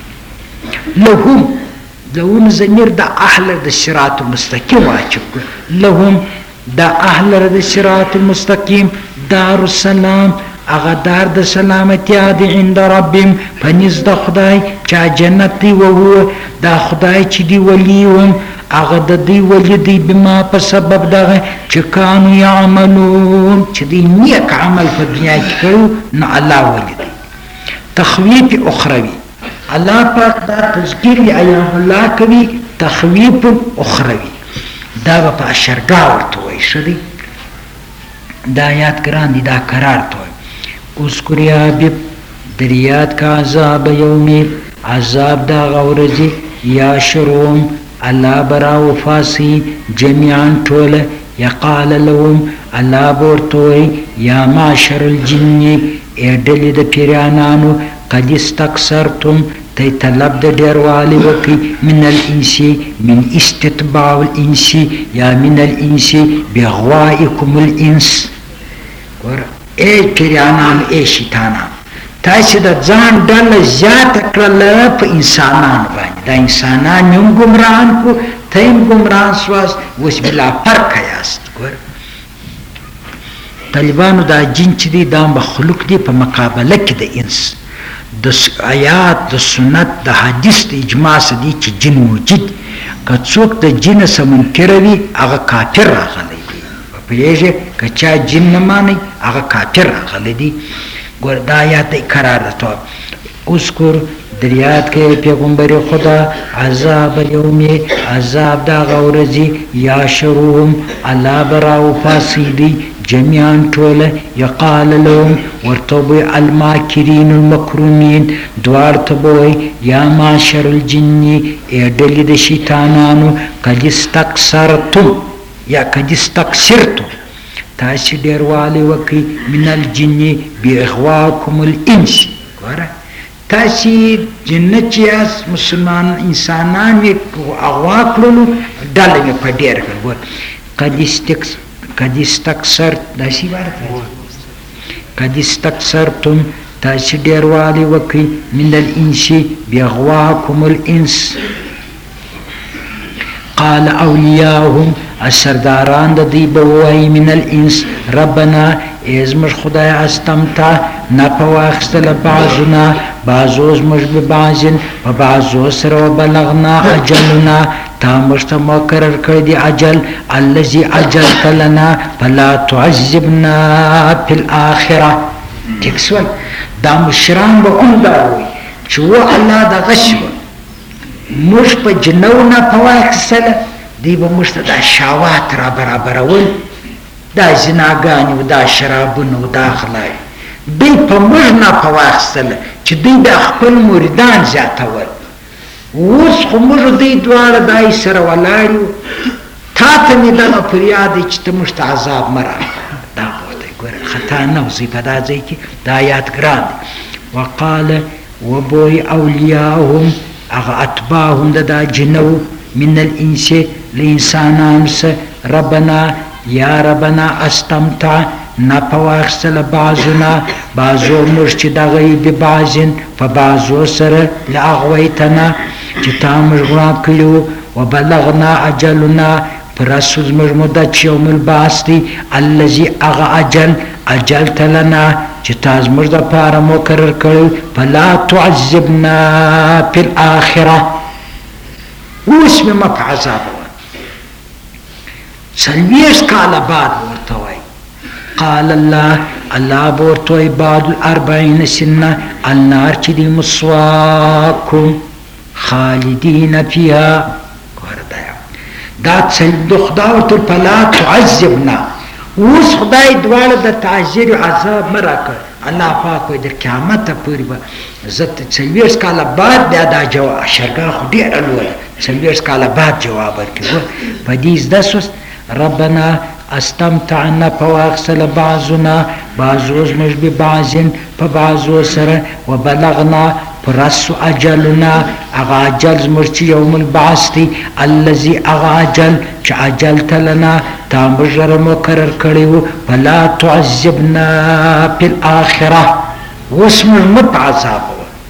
لهم ضمیر د اهل د صراط المستقیم واچو لهم د اهل د صراط المستقیم دار السلام اغا دار د سلامتیا دی عند ربهم پنیز د خدای چا جنت دی وهو دا خدای چې دی ولیهم اغا د دی ولی دی بما په سبب دغه چې کانو یعملون چې دی نیک عمل په دنیا کې کړو نو الله ولی دی تخویف اخروی الله پاک دا تذکیر ایام الله کوي تخویف اخروی دا په اشرګا ورته وایي شدی دا آیات ګران دي دا قرار ته اذکر یا حبیب دریات کا عذاب یومی عذاب دا غورزی یا شروم اللہ برا وفاسی جميعا طول یقال لهم اللہ بورتوی یا معشر الجن ایڈلی دا پیرانانو قد استکسرتم تی طلب دا دیروالی وکی من الانسی من استتباع الانسی یا من الانسی بغوائکم الانس اے پیرانان اے شیطانان تاسو د ځان ډله زیاته کړله په انسانانو باندې دا انسانان هم ګمراهان کو ته هم ګمراهان سواست اوس بلا فرق یاست ګور طالبانو دا جن چې دي دا مخلوق دي په مقابله کې د انس د آیات د سنت د حدیث د اجماع سدي چې جن موجود که څوک د جن سره منکر وي هغه کافر راغلی پیږي کچا جن نه مانی هغه کافر راغلی دی ګور دا آیات قرار ده اذکر دریات کې پیغمبر خدا عذاب یوم عذاب دا غورزی یا شروم الله براو فاسیدی جميعا طول يقال لهم ورتبوا الماكرين المكرومين دوار تبوي يا معشر الجن اډلی د شیطانانو قد استكثرتم یا قد استكثرتم تاسو ډیر والی وکي من الجن باغواكم الانس ګوره تاسو جنتیاس مسلمان انسانان وی اغوا کړلو ډلې په ډیر کړو قد استكثرت داسي ورته قد استكثرتم تاسو ډیر والی وکي من الانس باغواكم الانس قال اولیاءهم السرداران د دی بوای من الانس ربنا ازمر خدای استمتع نپواخستل بعضنا بعضوز مش ببعضن و بعضو سر و بلغنا اجلنا تا مشت مقرر کردی اجل الذي اجلت لنا فلا تعذبنا في الاخره تکسول دا مشران با اون داوی چو الله دا غشو مش په جنونا پواخستل دی با مشت دا شاوات را برابرول دا زناگانی و دا شرابون و دا خلای دی پا مجنا پا واخستل چه دی دا خپل موردان زیادتول ووز خو مجو دی دوار دای سر ولاریو تا تنی دا پریادی چه تمشت عذاب مرا دا بوده گوره خطا نوزی پا دا زی که دا آیات گران وقال وبوی اولیاءهم اغا اتباهم دا جنو من الانس لانسانان سه ربنا یا ربنا استمتع نپواخستل بعضنا بعضو مرچ دغی ببعضن فبعضو سر لأغویتنا چه تا مجغران کلیو و بلغنا اجلنا پرسوز مجمدت یوم البعث دی اللذی اغا اجلت لنا چه تاز مجد پارا مکرر کلیو فلا تعذبنا پی الاخره واسم ما پا عذاب سلویش کالا بعد ورتوی قال الله الله بورتوي بعد 40 سنة النار چې دی مسواکم خالدین فيها دا د خدای ورته فلا تعذبنا اوس خدای دواړه د تعذير عذاب مراکه الله پاک وي د قیامت پورې به عزت 40 کاله بعد دا جواب شرګه خو ډیر الوله 40 کاله بعد جواب ورکړي په دې داسوس ربنا استمتعنا فواغسل بعضنا بعضوز مش ببعضن فبعضو سر وبلغنا فرس اجلنا اغا اجل زمرچی یوم البعث دی الذي اغا اجل چه اجلت لنا تامجر مقرر کریو فلا تعذبنا في الاخرة واسم المتعذاب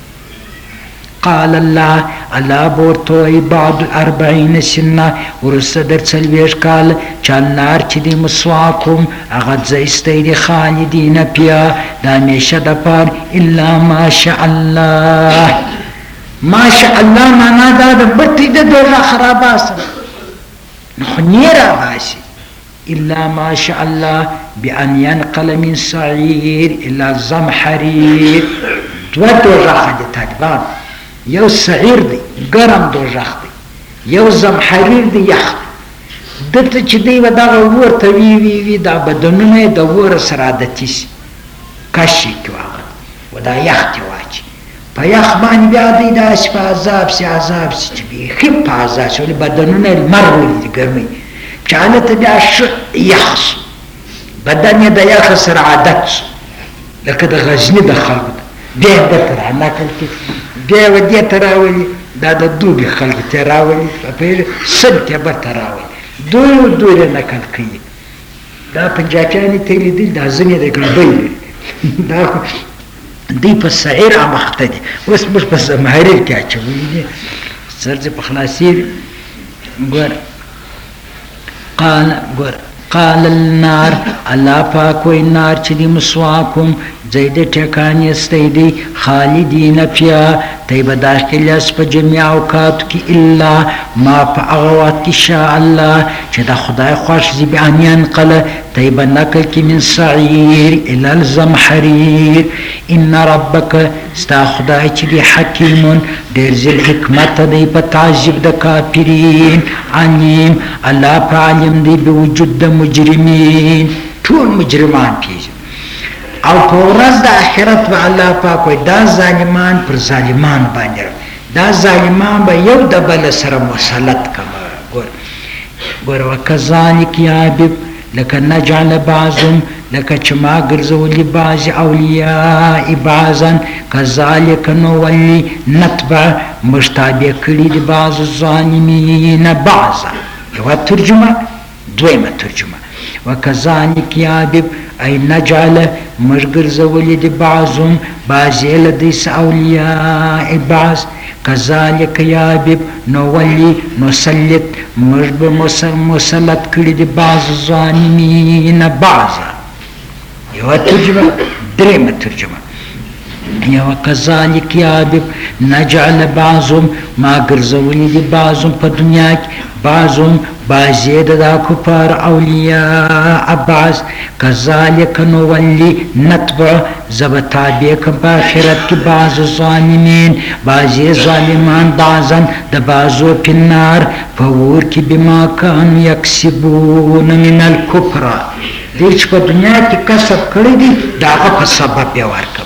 قال الله بورتوي بعد 40 سنة ورسدر 40 کال چال نار چی دی مسواکم اغد زیستی دی خالدین پیا دامیشه دا پار الا ما شاء الله ما شاء الله مانا دا بطی دا دولا خراباس نخو نیر آغاسی الا ما شاء الله بأن ينقل من صعير الى زمحرير دولا خد تاکبان یو صغیر دی گرم دوزخ دی یو زمحریر دی یخ دته چې دی و دغه ورته وی دا بدنونه د ور سره د تیس کشي کواغه و دا یخ دی واچ په یخ باندې بیا دی دا شپ عذاب سي چې به خپ عذاب شول بدنونه مرولې دی ګرمي چاله ته بیا ش یخ بدن د یخ سره عادت لکه د غزنی د خلق بیا د تر نکل کې بیا ودی تراولی دا د دوبی خلق تراولی په سنت به تراولی دوی نکل کوي دا پنجابیانی تیلی دل دا زنی د ګړبې دا دی په سعیر امخته دي اوس مش په زمحریر کې اچولي دي سرځ په خلاصیر ګور قال النار الله پاک وی نار چې دی مسواکم زید ټکان یستی دی خالدین فیا تیب داخل اس په جميع اوقات کې الا ما په اوقات کې شاء الله چې د خدای خوښ زی بیان ينقل تیب نقل کې من صعير الى الزمحرير ان ربک ستا خدای چې دی حکیم ډیر ذل حکمت دی په تعجب د کافرین علیم الله په علم دی به وجود د مجرمین ټول مجرمان پیژني او په ورځ د آخرت به الله پاک وي دا ظالمان پر ظالمان باندې دا ظالمان به یو د بل سره مسلط کما ګور وکذالک یعبد لکه نجعل بعضهم لکه چې ما ګرځولي بعض اولیاء بعضا کذالک نولی نتبع مشتابه کړي دي بعض الظالمین بعضا یو ترجمه دویمه ترجمه وکذالک یعبد ای نجعل مشگر زولی دی بعضم بعضی لدیس اولیاء بعض کذالک یابب نولی نسلط مشب مسلط کری دی بعض ظالمین بعضا یو ترجمه درم ترجمه یو کذالک یابب نجعل بعضم ما گرزولی دی بعضم پا دنیا کی بعضم بعضی دا کفار اولیاء بعض کذالک نولی نتبع زبطابی کم باخرت کی بعض ظالمین بعضی ظالمان بعضا دا بعضو پی النار فور کی بما کان یکسبون من الکفر دیرچ پا دنیا کی کسب کردی دی دا پا سبب بیوار کم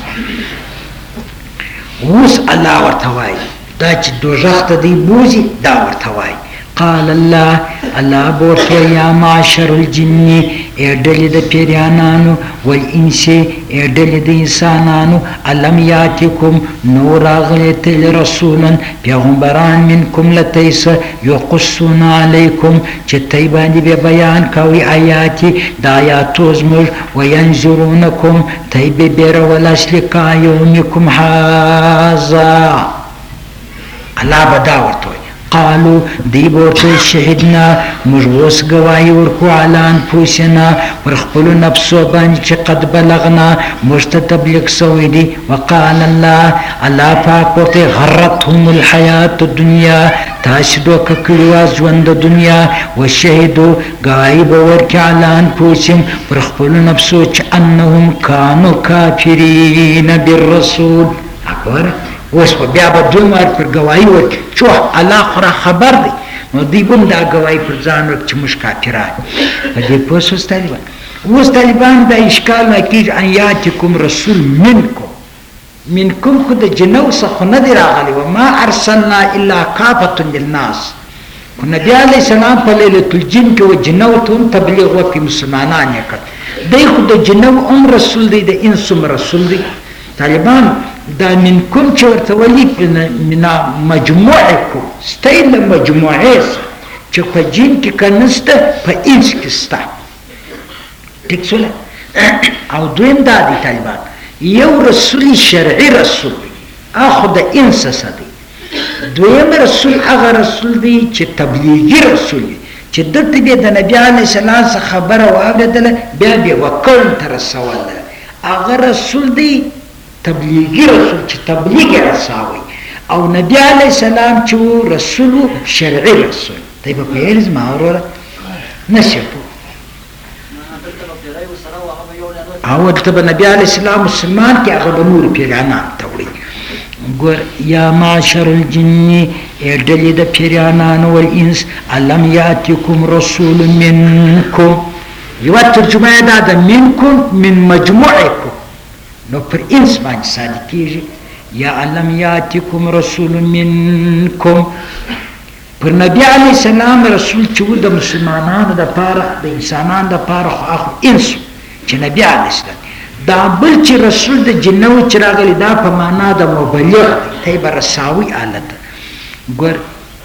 اوس اللہ ورتوائی دا چی دوزخت دی بوزی دا ورتوائی قال الله بورته یا معشر الجن اډلې د پیرانانو والانس اډلې د انسانانو الم یاتکم نور اغلت رسولا پیغمبران منکم لتیس یقصون علیکم چې تای باندې به بیان کوي آیات د آیاتو زمر وینذرونکم تای به بیر ولاشلک یومکم هذا الله بداورته قالو دی بورته شهدنا موږ اوس گواهی ورکو علی انفسنا پر خپل نفسو باندې چې قد بلغنا موږ ته تبلیغ سوی دی. وقال الله پاک ورته غرتهم الحیات الدنیا تاسو دوکه کړي ژوند د دنیا وشهدو گواهی به ورکي علی انفسهم پر خپل نفسو چې انهم کانوا کافرین بالرسول. اکبر اوس په بیا به دومره پر گواهی ورکي چې الله خورا خبر دی نو دی بم دا گواهی پر ځان ورکي چې موږ کافران په دې پوه. اوس طالبان دا اشکال نه کیږي ان یاتکم رسول منکم خو د جنو څخه نه دی راغلی وما ارسلنا الا کافة للناس. خو نبی علیه السلام په لیلة الجن کې و جنو ته هم تبلیغ وکړي مسلمانان یې کړ. دی خو د جنو هم رسول دی د انس هم رسول دی. طالبان دا منکم چې ورته ولی من مجموعکم ستایي له مجموعې چې په جن کې که نسته په انس کې سته. ټیک شوله. او دویم دا دی طالبان یو رسول شرعي رسول اخو د انس څخه دی. دویم رسول هغه رسول دی چې تبلیغي رسول دی چې دته د نبی علیه السلام څخه خبره واورېدله بیا به وکړ تر رسول هغه رسول دی تبلیغي رسول چې تبلیغ رساوي او نبی علیه السلام چې رسول شرعي رسول دی. په پیرز ما اوره نشپو او ته نبی علیه السلام مسلمان کې هغه به نور پیرانان ته وړي. ګور یا معاشر الجن ډلې د پیرانانو والانس الم یاتکم رسول منکم. یو ترجمه دا ده منکم من مجموعکم نو پر انس باندې صادق کیږي. یا الم یاتکم رسول منکم پر نبی علیه السلام رسول چې د مسلمانانو د پاره د انسانانو د پاره خو انس چې نبی علیه السلام دا بل چې رسول د جنو چې راغلی دا په معنا د مبلغ دی به رساوي آلت. ګور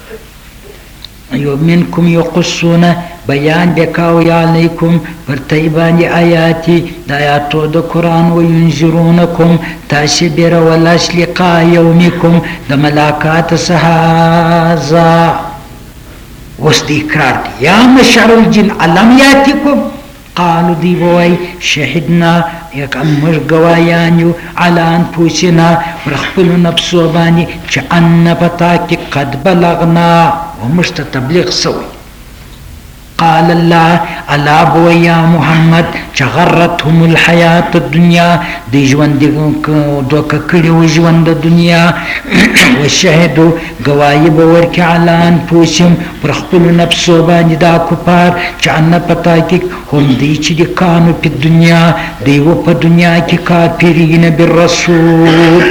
یو منکم یقصون بیان بکاو یا علیکم پر طیبانی آیاتی د آیاتو د قرآن و ینذرونکم تاسې بیرول لقاء یومکم د ملاقات سهازا. اوس د اقرار دی یا معشر الجن الم یاتکم قالو دی بوای شهدنا یکم مر گوایان یو علی انفسنا پر خپل نفسو باندې چې ان پتا کې قد بلغنا ومشت تبلیغ سوی. قال الله الا بو یا محمد چې غرتهم الحیات الدنیا دی ژوند دوکه کړي و ژوند د دنیا وشهدو گواهی به ورکړي علی انفسهم پر خپل نفسو باندې دا کفار چې ان پتا کې هم دی چې د کانو په دنیا دی و په دنیا کې کافرین بالرسول.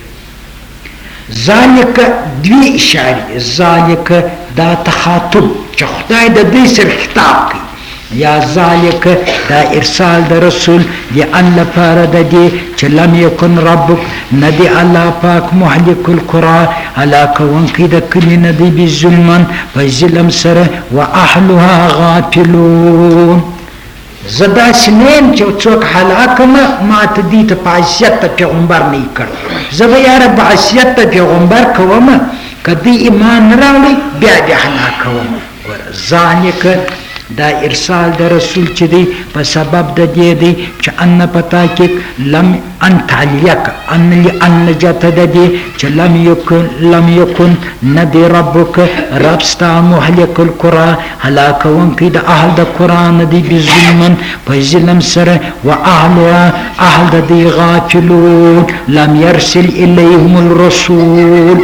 ذالک دوی اشاره ذالک دا تخاطب چې خدای د دې سره خطاب کوي. یا ذالک دا ارسال د رسول لئن لپاره د دې چې لم یکن ربک ندی الله پاک مهلک القرى هلاکونکی د کلي ندی بظلم په ظلم سره واهلها غافلون. زدا سنیم چې څوک هلاکم ما ته دې ته پاسیت پیغمبر نه کړ زبا یا رب عصیت پیغمبر کوم کدی ایمان راوړي بیا دې هلاکوم. ذالک دا ارسال د رسول چې دی په سبب د دې دی چې ان پتا کې لم ان تعلیق ان لئن جت د دې چې لم یکن ندی ربک رب ستا مهلک القرى هلاکون کې د اهل د قران دی بظلم په ظلم سره واهلها اهل د دې غافلون لم يرسل الیهم الرسول.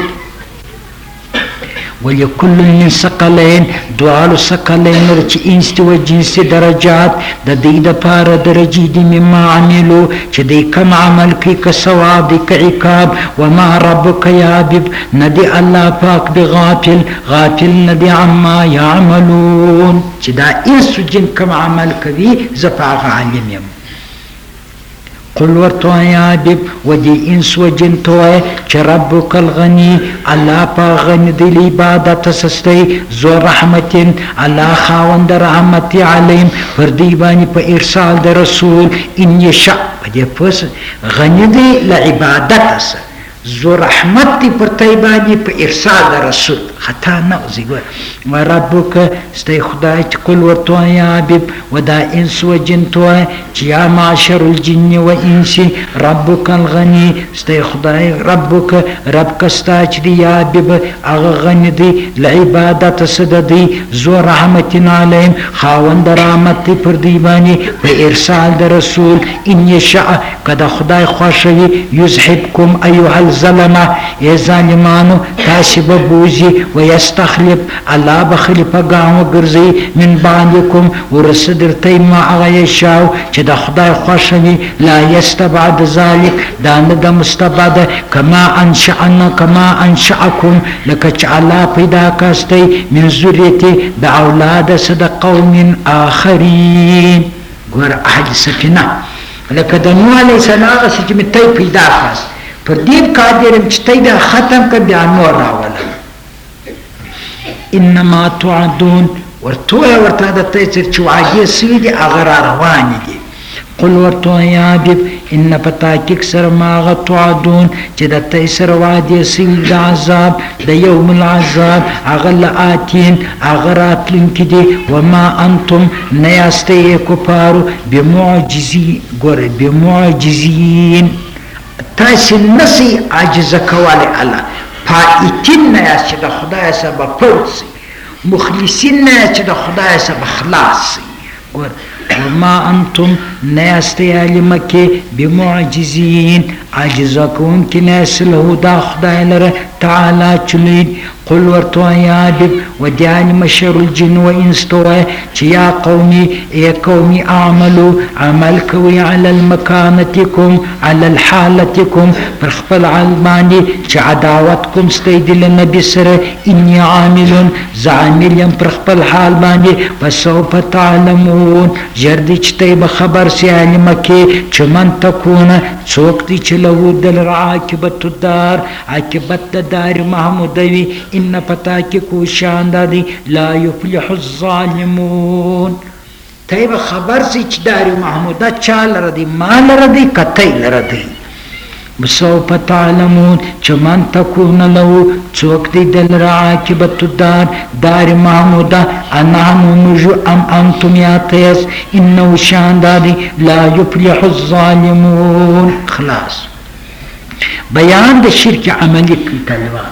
ولكل من ثقلين دوالو ثقلين چې انس و جنس درجات د دې د پاره درجې دي مما عملو چې دې کوم عمل کې ک ثواب دې ک عقاب. وما ربك يعذب ندي الله پاک بغافل غافل ندي عما يعملون چې دا انس جن کوم عمل کوي زفاغ علم يم. قل ورتو یا عبد و دی انس و جن توئے چه ربک الغنی اللہ پا غنی دی عبادت سستی زو رحمتین اللہ خاوند رحمتی علیم پر دیبانی پا ارسال در رسول ان یشع پا دی پس غنی دی لعبادت اس زو رحمت دی پر تایبانی په ارسال د رسول خطا نغزی گوه و ربک ستی خدای چی قل ورطوه یا عبیب و دا انس و جن توه چی یا معشر الجن و انسی ربک الغنی ستی خدای ربک رب کستا چی دی یا عبیب اغا غنی دی لعبادت صد دی زو رحمتن علیم خاوند رحمت دی پر دیبانی په ارسال د رسول ان یشع کدا خدای خوشوی یزحبکم ایوها الظلمه ای ظالمانو تاسی ببوزی و یستخلف اللہ بخلفه گاو گرزی من بعدکم ورسدر تیما اغیشاو چه دا خدای خوشوی لا یستبعد ذالک داند مستبعد کما انشعکم لکه چه اللہ پیدا کاستی من ذریتی دا اولاد صد قوم آخرین گوار احد سفینه لکه دا نوح علیہ السلام چې می تی پیدا کاست پر دین قادرم چې تی بیا ختم که بیا نور راولم انما توعدون ورطوه ورطا دا تی سر چو عادی سوی دی اغر روانی دی قل ورطوه یا عبیب ان پتاکیک سر ماغا توعدون چه دا تی سر وعدی سوی دا عذاب دا یوم العذاب اغل آتین اغرات لنکی دی وما انتم نیاستی کپارو بمعجزین تاسی نسی عجز کوالی اللہ پائتین نیاس چه دا خدای سبا پرسی مخلصین نیاس چه دا خدای سبا خلاصی گور وما انتم نیاستی علمکی بمعجزین عجزکون کی نیس لہو دا خدای لره تعالی چلید قل ورطوه یا عبیب و دیانی مشر الجن و انستوه چه یا قومی ای قومی اعملو عمل کوی علی المکانتکم علی الحالتکم پر خپل علمانی چه عداوتکم ستیدل نبی سره انی عاملون زعاملیم پر خپل حال بانی وسوف تعلمون جردی چه بخبر سی علمکی چه من تکونه چوک دی چه لہو دل عاقبت الدار عاقبت دار محمودوی ان پتا کی کوشان دادی لا یفلح الظالمون تیب خبر سی چه داری محمودا چال ردی مال ردی کتیل ردی سوف تعلمون چه من تکون لہو چوک دی دل را عاقبت الدار دار محمودا انہنو نجو ام انتم یاتیس انو شان دادی لا یفلح الظالمون خلاص بیان دا شرک عملی کی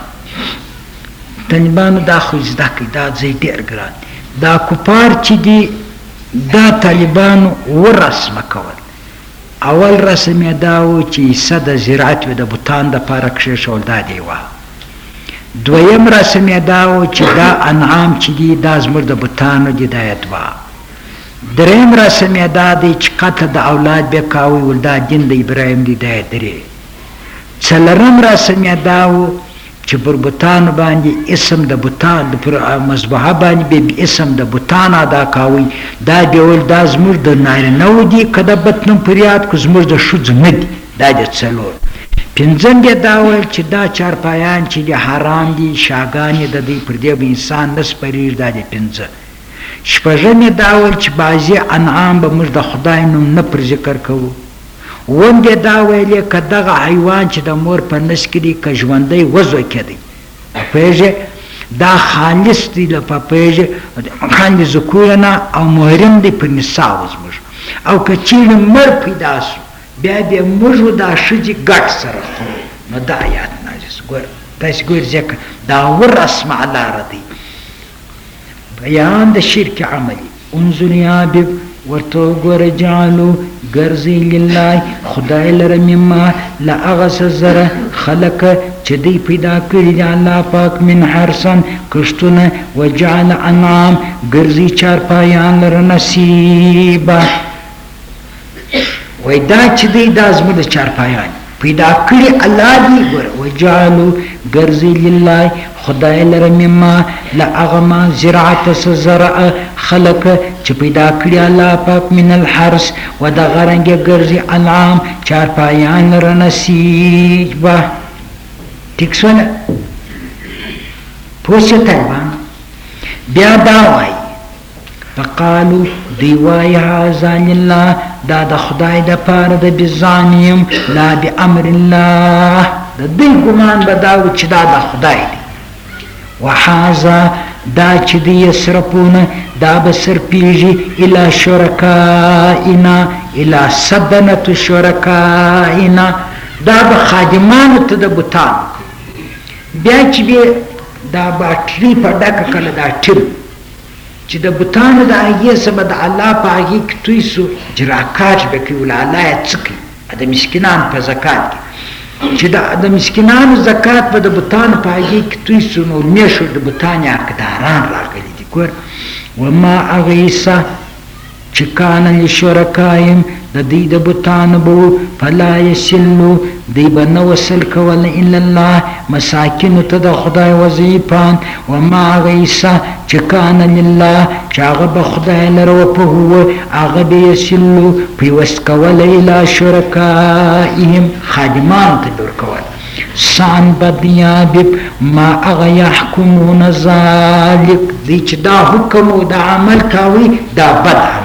طالبانو دا خو ازده کی دا زی دیر گران دا کپار چی دی دا طالبانو ورسم کول اول رسم داو چی صد زراعت و دا بوتان دا پارکشه شول دا دیوا دویم رسم داو چی دا انعام چی دی دا زمر دا بوتانو دی دا یدوا دریم رسم دا دی چی قتل دا اولاد بکاوی ولدا دین دا ابراهیم دی دا دری څلرم رسم داو چې پر بوتان باندې اسم د بوتان پر مذبحه باندې به اسم د بوتان ادا کاوي دا دیول دا زمر د نارینه دی کده بتنم پریاد کو زمر د شوز نه دی دا د څلور پنځم دی دا ول چې دا چار پایان چې حرام دي شاګانی د دې پر دې انسان نس پریر دا دی پنځه شپږم دا ول چې بعضی انعام به موږ د خدای نوم نه پر ذکر کوو وندې دا ویلې که دغه حیوان چې د مور په نس کې دی که ژوندی وضع کې دی پوهېږې دا خالص دی له پوهېږې خاندې ذکور نه او محرم دی په نساء زموږ او که چیرې مړ پیدا سو بیا بیا موږ دا ښځې ګډ سره خورو نو دا آیات نازل ګوره تاسې ګورې ځکه دا ورسمه لاره دی بیان د شرک عملی انظر یا حبیب ورطو گور جعلو گرزی للہ خدای لرمما لأغس زر خلق چدی پیدا کری دی اللہ پاک من حرسن کشتون وجعل انعام گرزی چار پایان لرنسیبا ویدا چدی دازمد چار پایان پیدا کری اللہ دی گور وجعلو گرزی للہ خدای لرمما لأغما زراعت سزرع خلق چه پیدا کری اللہ پاک من الحرس و دا غرنگ گرزی انعام چار پایان لرنسیج با ٹھیک سونا پوچھا طالبان بیا داوائی فقالو دیوائی حازان اللہ دا دا خدای دا پار دا بزانیم لا بی امر اللہ د دوی ګمان به دا و چې دا د خدای دی. وحازا دا چې دی یصرفونه دا به صرفیږي الی شرکائنا الی سدنة شرکائنا دا به خادمانو ته د بوتانو. بیا چې بیا دا باټري په ډکه کله دا ټیم چې د بوتانو د هغې څه به د الله په هغې کې توی سو جراکاج به کوي وله الله یې څه کوي د مسکینانو په زکات کې چې د مسکینانو زکات به د بوتانو په هغې کې توی سو نو میشو د بوتانو حقداران راغلي دي. ګور وما هغې څه چې کانه لشرکایم د دوی د بوتانو به فلا یسلو دی به نه وصل کولی الا الله مساکینو ته د خدای وظیفان. وما هغې څه چې کانه لله چې هغه به خدای لره وپهوه هغه به یسلو پیوست کولی الی شرکائهم خادمانو ته به ورکول. سان بدیابب ما هغه یحکمون ذلک دی چې دا حکم و دا عمل کوي دا بد عمل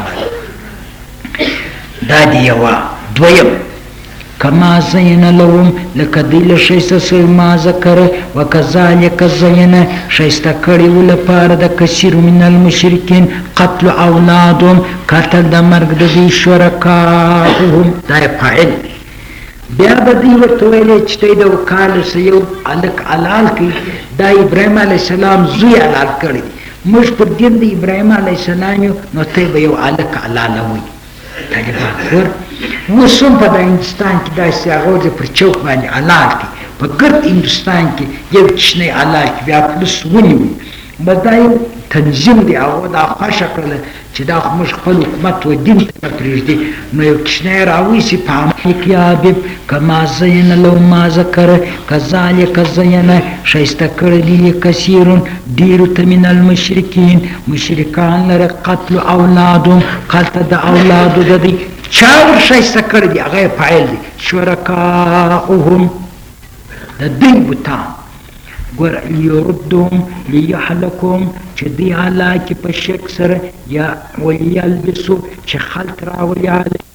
دا دی یوه. دویم کما زین لهم لکه دی له ښایسته سوی ما ذکره وکذلک زین ښایسته کړي و لپاره د کثیر من المشرکین قتل اولادهم قتل د مرګ د دوی شرکاهم دا یې فاعل. بیا به دوی ورته ویلی چې دی د وکالو څه یو هلک حلال کړي دا ابراهیم علیه السلام زوی حلال کړی موږ پر دین د ابراهیم علیه السلام یو نو تی به یو هلک حلالوئ. طالبان ګور اوس هم په د هندوستان کې داسې هغه د پر چوک باندې حلال دي په ګرد هندوستان کې یو کوچنی حلال کې بیا پلس ونیوي بس دا یو تنظیم دی هغه دا خوښه کړله چې دا خو موږ خپل حکومت و دین ته پرېږدي نو یو کوچنی راویسي په عمل کې یابب کما زین لو ما ذکر کذلک زین ښایسته کړی دي کثیرون ډېرو ته من المشرکین مشرکان لره قتل اولادهم قتل د اولادو د دوی چا ور ښایسته کړی دي هغه یې فاعل دي شرکاؤهم د دوی بوتان. ګور لیردهم لیهلکهم چې دوی هلاکې په شرک سره یا ولیلبسو چې خلط راولي